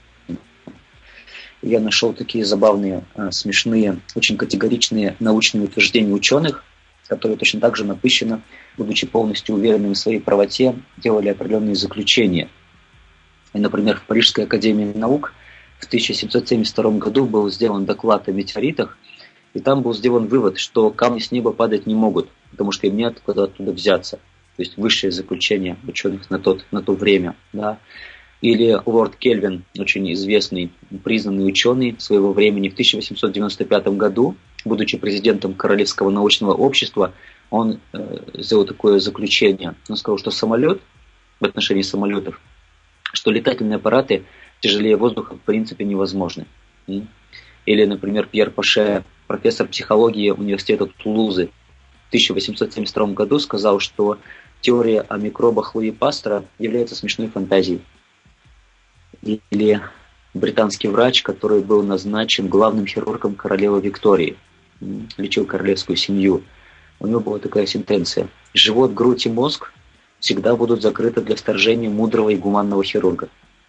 Я нашел такие забавные, смешные, очень категоричные научные утверждения ученых, которые точно так же напыщенно, будучи полностью уверенными в своей правоте, делали определенные заключения. И, например, в Парижской академии наук в 1772 году был сделан доклад о метеоритах, и там был сделан вывод, что камни с неба падать не могут, потому что им нет куда оттуда взяться. То есть высшее заключение ученых на то время. Да. Или лорд Кельвин, очень известный, признанный ученый своего времени, в 1895 году, будучи президентом Королевского научного общества, он сделал такое заключение. Он сказал, что самолет, в отношении самолетов, что летательные аппараты тяжелее воздуха в принципе невозможны. Или, например, Пьер Паше, профессор психологии университета Тулузы, в 1872 году сказал, что теория о микробах Луи Пастера является смешной фантазией. Или британский врач, который был назначен главным хирургом королевы Виктории, лечил королевскую семью. У него была такая сентенция: живот, грудь и мозг всегда будут закрыты для вторжения мудрого и гуманного хирурга.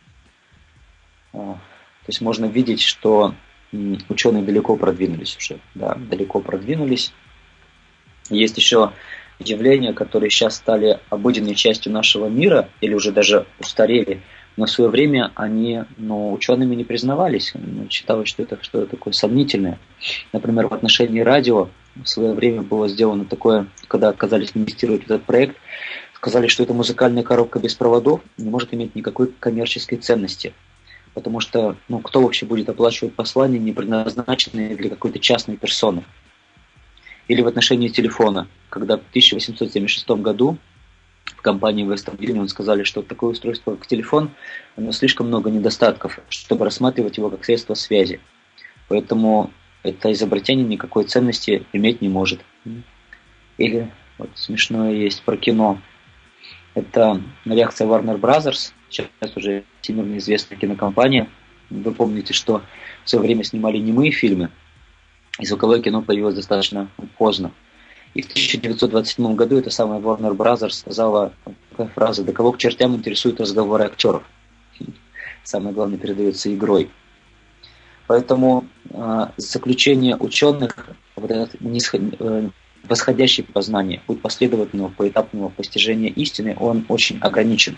То есть можно видеть, что ученые далеко продвинулись уже. Да, далеко продвинулись. Есть еще явления, которые сейчас стали обыденной частью нашего мира или уже даже устарели, но в свое время они учеными не признавались. Считалось, что это что-то такое сомнительное. Например, в отношении радио в свое время было сделано такое, когда отказались инвестировать в этот проект, сказали, что это музыкальная коробка без проводов, не может иметь никакой коммерческой ценности. Потому что кто вообще будет оплачивать послания, не предназначенные для какой-то частной персоны. Или в отношении телефона, когда в 1876 году в компании Western Union сказали, что такое устройство, как телефон, оно слишком много недостатков, чтобы рассматривать его как средство связи. Поэтому это изобретение никакой ценности иметь не может. Или вот смешное есть про кино. Это реакция Warner Brothers, сейчас уже всемирно известная кинокомпания. Вы помните, что в свое время снимали немые фильмы, и звуковое кино появилось достаточно поздно. И в 1927 году эта самая Warner Brothers сказала такая фраза: «Да кого к чертям интересуют разговоры актеров?» Самое главное передается игрой. Поэтому заключение ученых, вот этот восходящий познание, путь последовательного поэтапного постижения истины, он очень ограничен.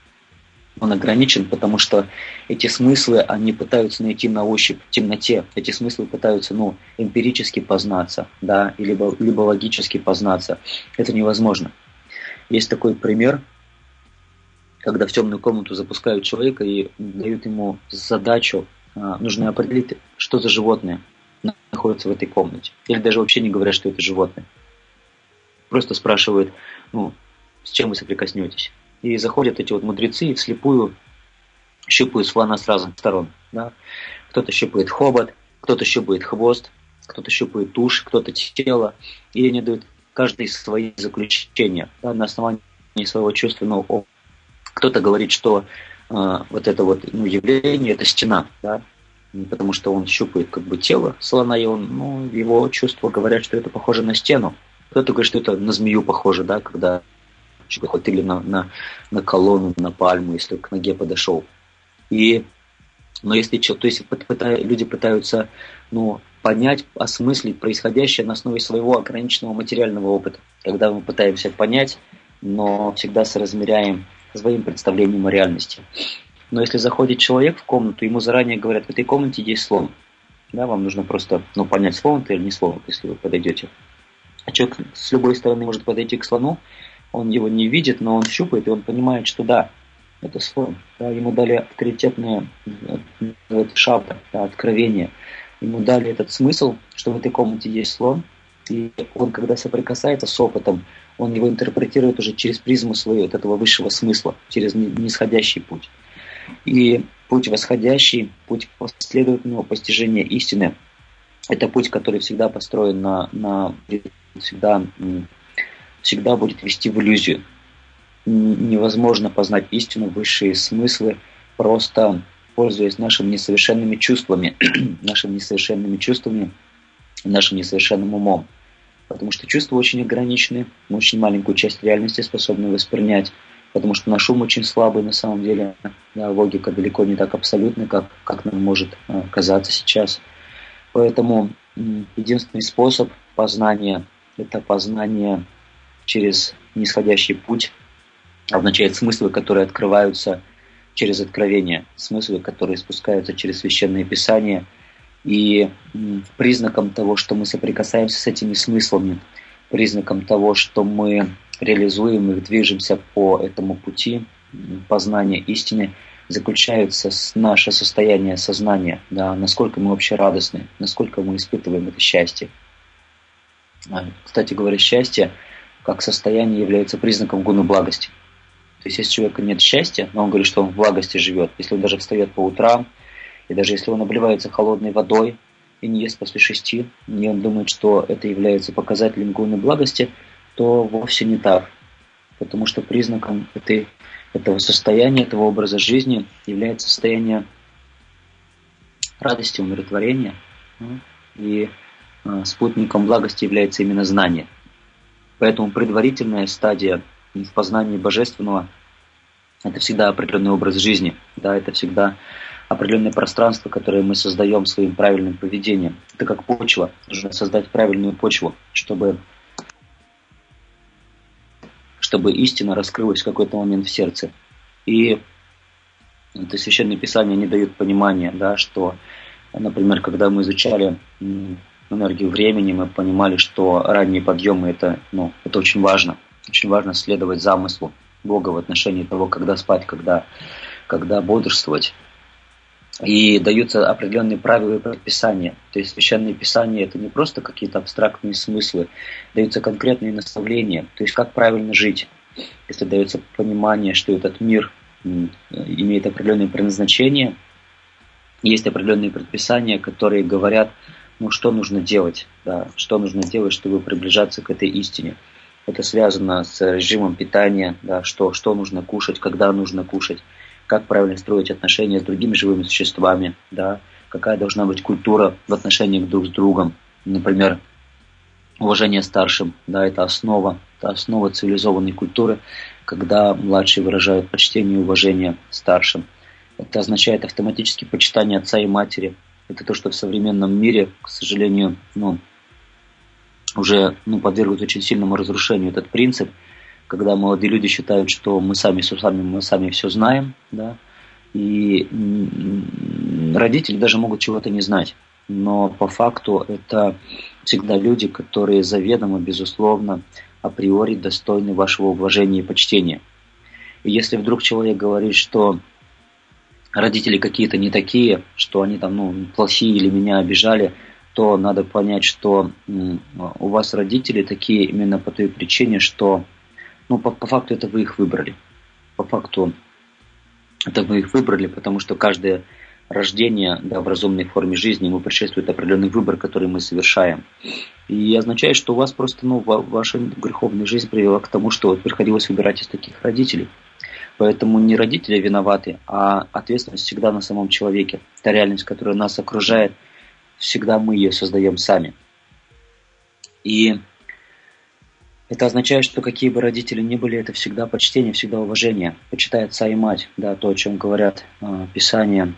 Он ограничен, потому что эти смыслы, они пытаются найти на ощупь в темноте. Эти смыслы пытаются, эмпирически познаться, да, либо логически познаться. Это невозможно. Есть такой пример, когда в темную комнату запускают человека и дают ему задачу, нужно определить, что за животное находится в этой комнате. Или даже вообще не говорят, что это животное. Просто спрашивают, с чем вы соприкоснетесь. И заходят эти мудрецы и вслепую щупают слона с разных сторон. Да? Кто-то щупает хобот, кто-то щупает хвост, кто-то щупает тушь, кто-то тело. И они дают каждый свои заключения, да, на основании своего чувственного опыта. Кто-то говорит, что явление – это стена, да? Потому что он щупает тело слона, и его чувства говорят, что это похоже на стену. Кто-то говорит, что это на змею похоже, да, когда щупает, или на колонну, на пальму, если к ноге подошел. Люди пытаются понять, осмыслить происходящее на основе своего ограниченного материального опыта. Когда мы пытаемся понять, но всегда соразмеряем своим представлением о реальности. Но если заходит человек в комнату, ему заранее говорят: в этой комнате есть слон. Да, вам нужно просто понять, слон это или не слон, если вы подойдете. А человек с любой стороны может подойти к слону, он его не видит, но он щупает, и он понимает, что да, это слон. Да, ему дали авторитетное шабда, да, откровение. Ему дали этот смысл, что в этой комнате есть слон, и он, когда соприкасается с опытом, он его интерпретирует уже через призму своего этого высшего смысла, через нисходящий путь. И путь восходящий, путь последовательного постижения истины, это путь, который всегда построен всегда будет вести в иллюзию. Невозможно познать истину, высшие смыслы, просто пользуясь нашими несовершенными чувствами, нашим несовершенным умом. Потому что чувства очень ограничены, мы очень маленькую часть реальности способны воспринять, потому что наш ум очень слабый на самом деле, да, логика далеко не так абсолютна, как нам может казаться сейчас. Поэтому единственный способ познания – это познание через нисходящий путь, означает смыслы, которые открываются через откровение, смыслы, которые спускаются через священное писание. И признаком того, что мы соприкасаемся с этими смыслами, признаком того, что мы реализуем их, движемся по этому пути познания истины, заключается наше состояние сознания, да, насколько мы вообще радостны, насколько мы испытываем это счастье. Кстати говоря, счастье как состояние является признаком гуны благости. То есть, если у человека нет счастья, но он говорит, что он в благости живет, если он даже встает по утрам, и даже если он обливается холодной водой, и не ест после 6, и он думает, что это является показателем гуны благости, то вовсе не так. Потому что признаком этого состояния, этого образа жизни является состояние радости, умиротворения. И спутником благости является именно знание. Поэтому предварительная стадия в познании божественного – это всегда определенный образ жизни, да, это всегда определенное пространство, которое мы создаем своим правильным поведением. Это как почва, нужно создать правильную почву, чтобы истина раскрылась в какой-то момент в сердце. И это Священное Писание не дает понимания, да, что, например, когда мы изучали энергию времени, мы понимали, что ранние подъемы это очень важно. Очень важно следовать замыслу Бога в отношении того, когда спать, когда бодрствовать. И даются определенные правила и предписания. То есть Священное Писание это не просто какие-то абстрактные смыслы, даются конкретные наставления, то есть как правильно жить. Если дается понимание, что этот мир имеет определенное предназначение, есть определенные предписания, которые говорят, что нужно делать, да, что нужно делать, чтобы приближаться к этой истине. Это связано с режимом питания, да, что нужно кушать, когда нужно кушать, как правильно строить отношения с другими живыми существами, да, какая должна быть культура в отношениях друг с другом. Например, уважение старшим, да, это основа цивилизованной культуры, когда младшие выражают почтение и уважение старшим. Это означает автоматически почитание отца и матери. Это то, что в современном мире, к сожалению, уже подвергнут очень сильному разрушению этот принцип, когда молодые люди считают, что мы сами все знаем, да, и родители даже могут чего-то не знать. Но по факту это всегда люди, которые заведомо, безусловно, априори достойны вашего уважения и почтения. И если вдруг человек говорит, что родители какие-то не такие, что они там плохие или меня обижали, то надо понять, что у вас родители такие именно по той причине, что по факту это вы их выбрали. По факту это вы их выбрали, потому что каждое рождение, да, в разумной форме жизни ему предшествует определенный выбор, который мы совершаем. И означает, что у вас просто ваша греховная жизнь привела к тому, что приходилось выбирать из таких родителей. Поэтому не родители виноваты, а ответственность всегда на самом человеке. Та реальность, которая нас окружает, всегда мы ее создаем сами. И это означает, что какие бы родители ни были, это всегда почтение, всегда уважение. Почитай отца и мать, да, то, о чем говорят Писания,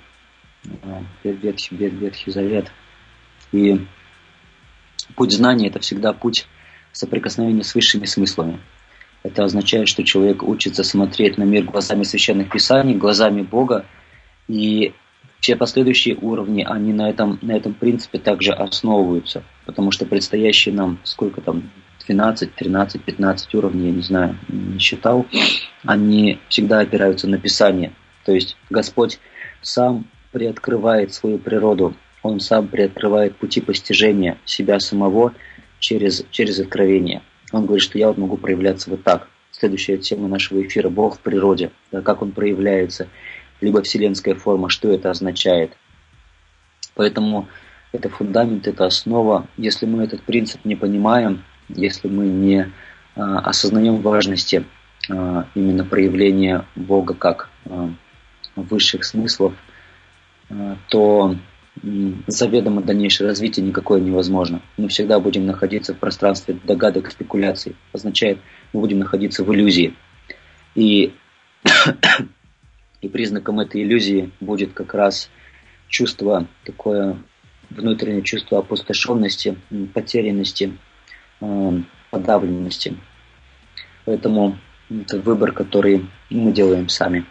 Ветхий Завет. И путь знания – это всегда путь соприкосновения с высшими смыслами. Это означает, что человек учится смотреть на мир глазами Священных Писаний, глазами Бога, и все последующие уровни, они на этом принципе также основываются, потому что предстоящие нам, 12, 13, 15 уровней, я не знаю, не считал, они всегда опираются на Писание. То есть Господь сам приоткрывает свою природу, Он сам приоткрывает пути постижения себя самого через откровение. Он говорит, что я могу проявляться вот так. Следующая тема нашего эфира – Бог в природе, да, как Он проявляется, либо вселенская форма, что это означает. Поэтому это фундамент, это основа. Если мы этот принцип не понимаем, если мы не осознаем важности именно проявления Бога как высших смыслов, то заведомо дальнейшее развитие никакое невозможно. Мы всегда будем находиться в пространстве догадок, спекуляций. Означает, мы будем находиться в иллюзии. И признаком этой иллюзии будет как раз такое внутреннее чувство опустошенности, потерянности, подавленности. Поэтому это выбор, который мы делаем сами.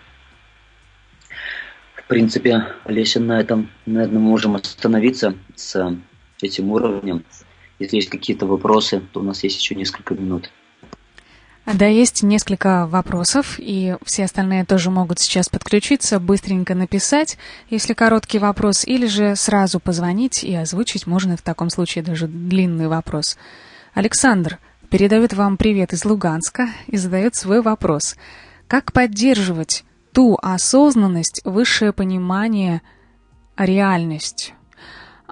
В принципе, Олеся, на этом мы можем остановиться с этим уровнем. Если есть какие-то вопросы, то у нас есть еще несколько минут. Да, есть несколько вопросов, и все остальные тоже могут сейчас подключиться, быстренько написать, если короткий вопрос, или же сразу позвонить и озвучить, можно в таком случае даже длинный вопрос. Александр передает вам привет из Луганска и задает свой вопрос. Как поддерживать ту осознанность, высшее понимание, реальность?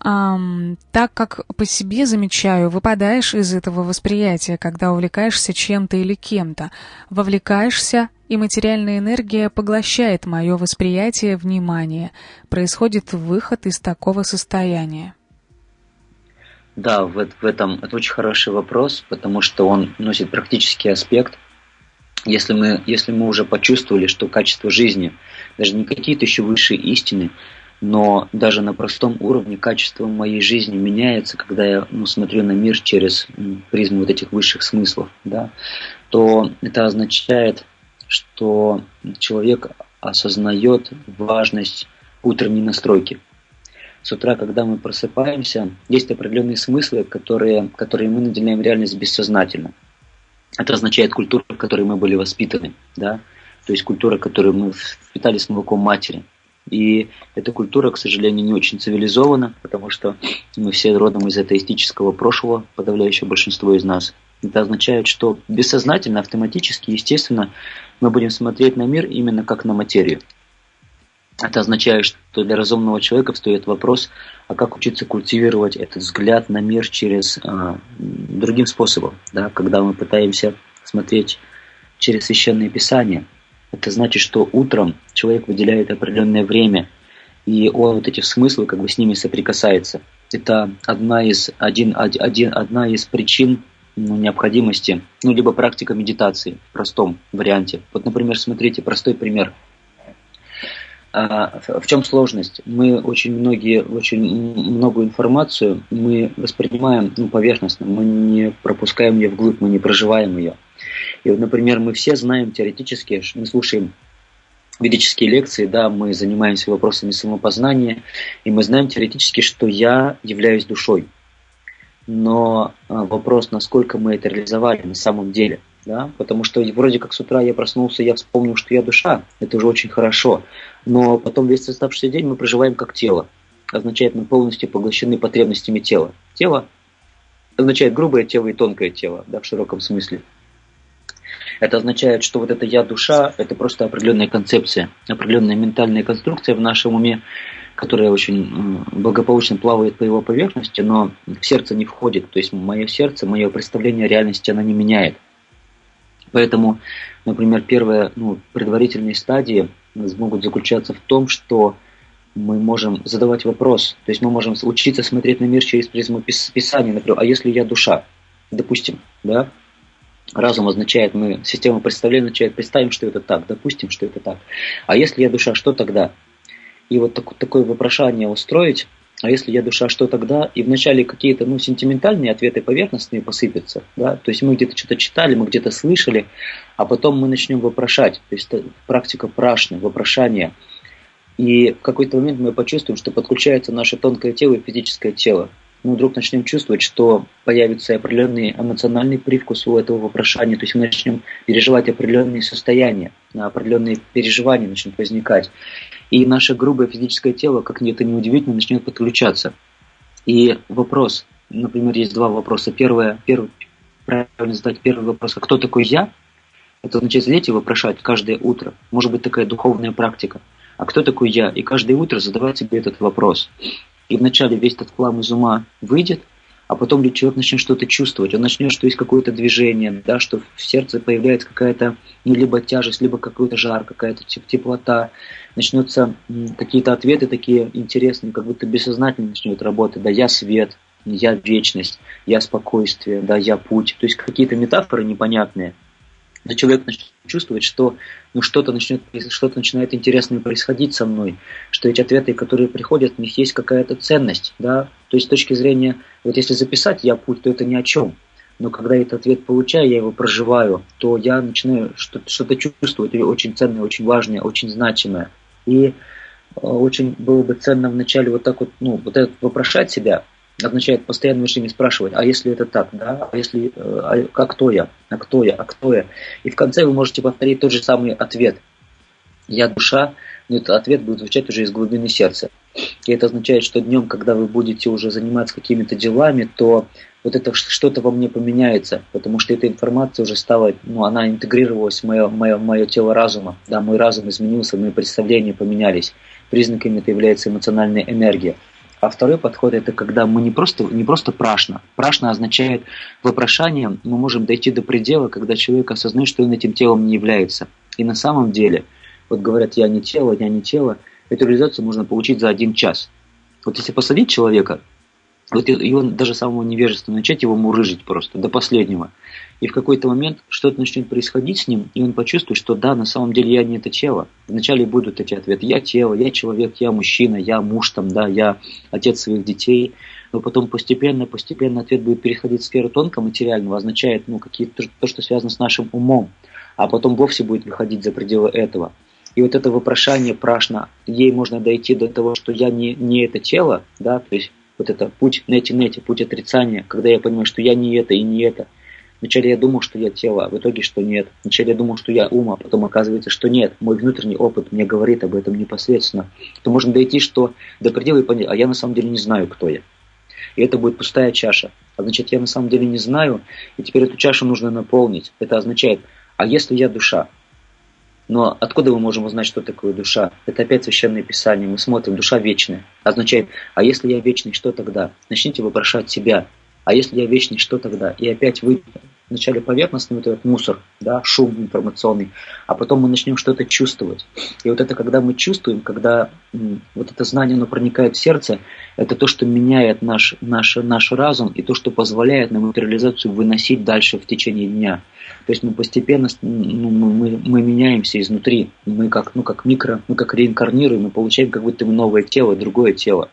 Так как по себе замечаю, выпадаешь из этого восприятия, когда увлекаешься чем-то или кем-то, вовлекаешься, и материальная энергия поглощает мое восприятие, внимание. Происходит выход из такого состояния. Да, в этом это очень хороший вопрос, потому что он носит практический аспект. Если мы уже почувствовали, что качество жизни, даже не какие-то еще высшие истины, но даже на простом уровне качество моей жизни меняется, когда я смотрю на мир через призму вот этих высших смыслов, да, то это означает, что человек осознает важность утренней настройки. С утра, когда мы просыпаемся, есть определенные смыслы, которые мы наделяем реальность бессознательно. Это означает культура, в которой мы были воспитаны, да? То есть культура, которую мы впитали с молоком матери. И эта культура, к сожалению, не очень цивилизована, потому что мы все родом из атеистического прошлого, подавляющее большинство из нас. Это означает, что бессознательно, автоматически, естественно, мы будем смотреть на мир именно как на материю. Это означает, что для разумного человека встает вопрос, а как учиться культивировать этот взгляд на мир через другим способом, да? Когда мы пытаемся смотреть через священные писания. Это значит, что утром человек выделяет определенное время, и он вот эти смыслы как бы с ними соприкасается. Это одна из причин необходимости, либо практика медитации в простом варианте. Вот, например, смотрите, простой пример. В чем сложность? Мы очень многую информацию мы воспринимаем поверхностно, мы не пропускаем ее вглубь, мы не проживаем ее. И вот, например, мы все знаем теоретически, мы слушаем ведические лекции, да, мы занимаемся вопросами самопознания, и мы знаем теоретически, что я являюсь душой. Но вопрос, насколько мы это реализовали на самом деле. Да? Потому что вроде как с утра я проснулся, я вспомнил, что я душа, это уже очень хорошо. Но потом весь оставшийся день мы проживаем как тело. Означает, мы полностью поглощены потребностями тела. Тело означает грубое тело и тонкое тело, да, в широком смысле. Это означает, что вот это я душа, это просто определенная концепция, определенная ментальная конструкция в нашем уме, которая очень благополучно плавает по его поверхности, но в сердце не входит. То есть мое сердце, мое представление о реальности, оно не меняет. Поэтому, например, первые предварительные стадии могут заключаться в том, что мы можем задавать вопрос, то есть мы можем учиться смотреть на мир через призму Писания, например, а если я душа, допустим, да? Разум означает, система представления означает, представим, что это так, допустим, что это так. А если я душа, что тогда? И вот такое вопрошание устроить, а если я душа, что тогда? И вначале какие-то сентиментальные ответы поверхностные посыпятся. Да? То есть мы где-то что-то читали, мы где-то слышали, а потом мы начнем вопрошать. То есть практика прашны, вопрошания. И в какой-то момент мы почувствуем, что подключается наше тонкое тело и физическое тело. Мы вдруг начнем чувствовать, что появится определенный эмоциональный привкус у этого вопрошания. То есть мы начнем переживать определенные состояния, определенные переживания начнут возникать. И наше грубое физическое тело, как это ни удивительно, начнет подключаться. И вопрос, например, есть два вопроса. Правильно задать первый вопрос, а кто такой я? Это означает сидеть и вопрошать каждое утро. Может быть такая духовная практика. А кто такой я? И каждое утро задавать себе этот вопрос. И вначале весь этот хлам из ума выйдет, а потом человек начнет что-то чувствовать. Он начнет, что есть какое-то движение, да, что в сердце появляется какая-то либо тяжесть, либо какой-то жар, какая-то теплота. Начнутся какие-то ответы такие интересные, как будто бессознательно начнет работать. Да, я свет, я вечность, я спокойствие, да, я путь. То есть какие-то метафоры непонятные. Да, человек начнет чувствовать, что что-то начинает интересное происходить со мной, что эти ответы, которые приходят, в них есть какая-то ценность. Да? То есть с точки зрения, вот если записать «я путь», то это ни о чем. Но когда я этот ответ получаю, я его проживаю, то я начинаю что-то чувствовать очень ценное, очень важное, очень значимое. И очень было бы ценно вначале вот так вот это вопрошать себя, означает постоянно время спрашивать, а если это так, да, а если, кто я, а кто я, а кто я. И в конце вы можете повторить тот же самый ответ. Я душа, но этот ответ будет звучать уже из глубины сердца. И это означает, что днем, когда вы будете уже заниматься какими-то делами, то вот это что-то во мне поменяется, потому что эта информация уже стала, она интегрировалась в мое тело разума. Да, мой разум изменился, мои представления поменялись. Признаками это является эмоциональная энергия. А второй подход – это когда мы не просто прашна. Прашна означает вопрошание, мы можем дойти до предела, когда человек осознает, что он этим телом не является. И на самом деле, вот говорят, я не тело, эту реализацию можно получить за 1 час. Вот если посадить человека, вот его даже самого невежества, начать его мурыжить просто до последнего. И в какой-то момент что-то начнет происходить с ним, и он почувствует, что да, на самом деле я не это тело. Вначале будут эти ответы: я тело, я человек, я мужчина, я муж, там, да, я отец своих детей. Но потом постепенно ответ будет переходить в сферу тонкоматериального, означает то, что связано с нашим умом. А потом вовсе будет выходить за пределы этого. И вот это вопрошание прашна, ей можно дойти до того, что я не это тело, да, то есть вот это путь нети, путь отрицания, когда я понимаю, что я не это и не это. Вначале я думал, что я тело, а в итоге, что нет. Вначале я думал, что я ум, а потом оказывается, что нет. Мой внутренний опыт мне говорит об этом непосредственно. То можно дойти до предела и понять, а я на самом деле не знаю, кто я. И это будет пустая чаша. А значит, я на самом деле не знаю, и теперь эту чашу нужно наполнить. Это означает, а если я душа? Но откуда мы можем узнать, что такое душа? Это опять Священное Писание. Мы смотрим, душа вечная. Означает, а если я вечный, что тогда? Начните вопрошать себя. А если я вечный, что тогда? И опять вы вначале поверхностный вот этот мусор, да, шум информационный, а потом мы начнем что-то чувствовать. И вот это, когда мы чувствуем, когда вот это знание, оно проникает в сердце, это то, что меняет наш разум и то, что позволяет нам эту реализацию выносить дальше в течение дня. То есть мы постепенно, мы меняемся изнутри, мы как реинкарнируем, мы получаем как будто бы новое тело, другое тело.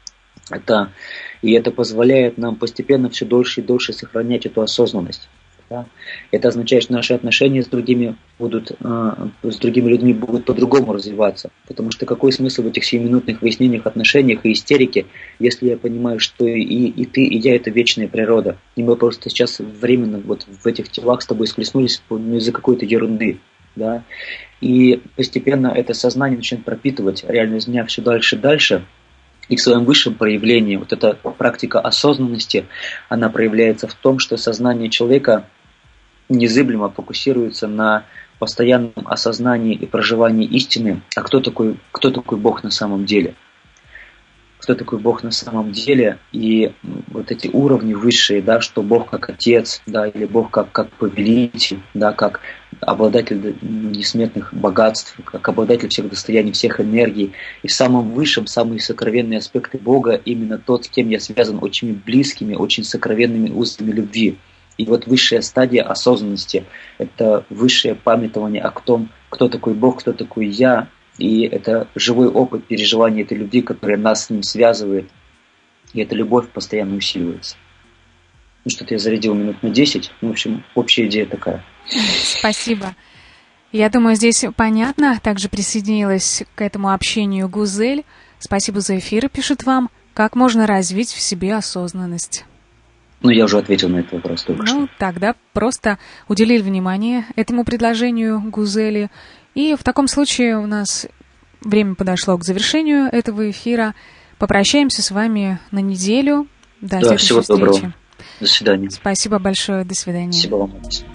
И это позволяет нам постепенно все дольше и дольше сохранять эту осознанность. Да? Это означает, что наши отношения с другими людьми будут по-другому развиваться. Потому что какой смысл в этих сиюминутных выяснениях, отношениях и истерике, если я понимаю, что и ты, и я – это вечная природа. И мы просто сейчас временно вот в этих телах с тобой схлестнулись из-за какой-то ерунды. Да? И постепенно это сознание начинает пропитывать реальность дня все дальше и дальше. И в своем высшем проявлении вот эта практика осознанности, она проявляется в том, что сознание человека незыблемо фокусируется на постоянном осознании и проживании истины. А кто такой Бог на самом деле? Кто такой Бог на самом деле? И вот эти уровни высшие, да, что Бог как Отец, да, или Бог как Повелитель, да, как обладатель несметных богатств, как обладатель всех достояний, всех энергий. И в самом высшем, самые сокровенные аспекты Бога именно тот, с кем я связан очень близкими, очень сокровенными узами любви. И вот высшая стадия осознанности – это высшее памятование о том, кто такой Бог, кто такой я. И это живой опыт переживания этой любви, которая нас с ним связывает. И эта любовь постоянно усиливается. Ну, что-то я зарядил минут на 10. В общем, общая идея такая. Спасибо. Я думаю, здесь понятно. Также присоединилась к этому общению Гузель. Спасибо за эфир, пишет вам. Как можно развить в себе осознанность? Ну, я уже ответил на этот вопрос только что. Ну, тогда просто уделили внимание этому предложению Гузели. И в таком случае у нас время подошло к завершению этого эфира. Попрощаемся с вами на неделю. До следующей встречи. Всего доброго. До свидания. Спасибо большое. До свидания. Спасибо вам.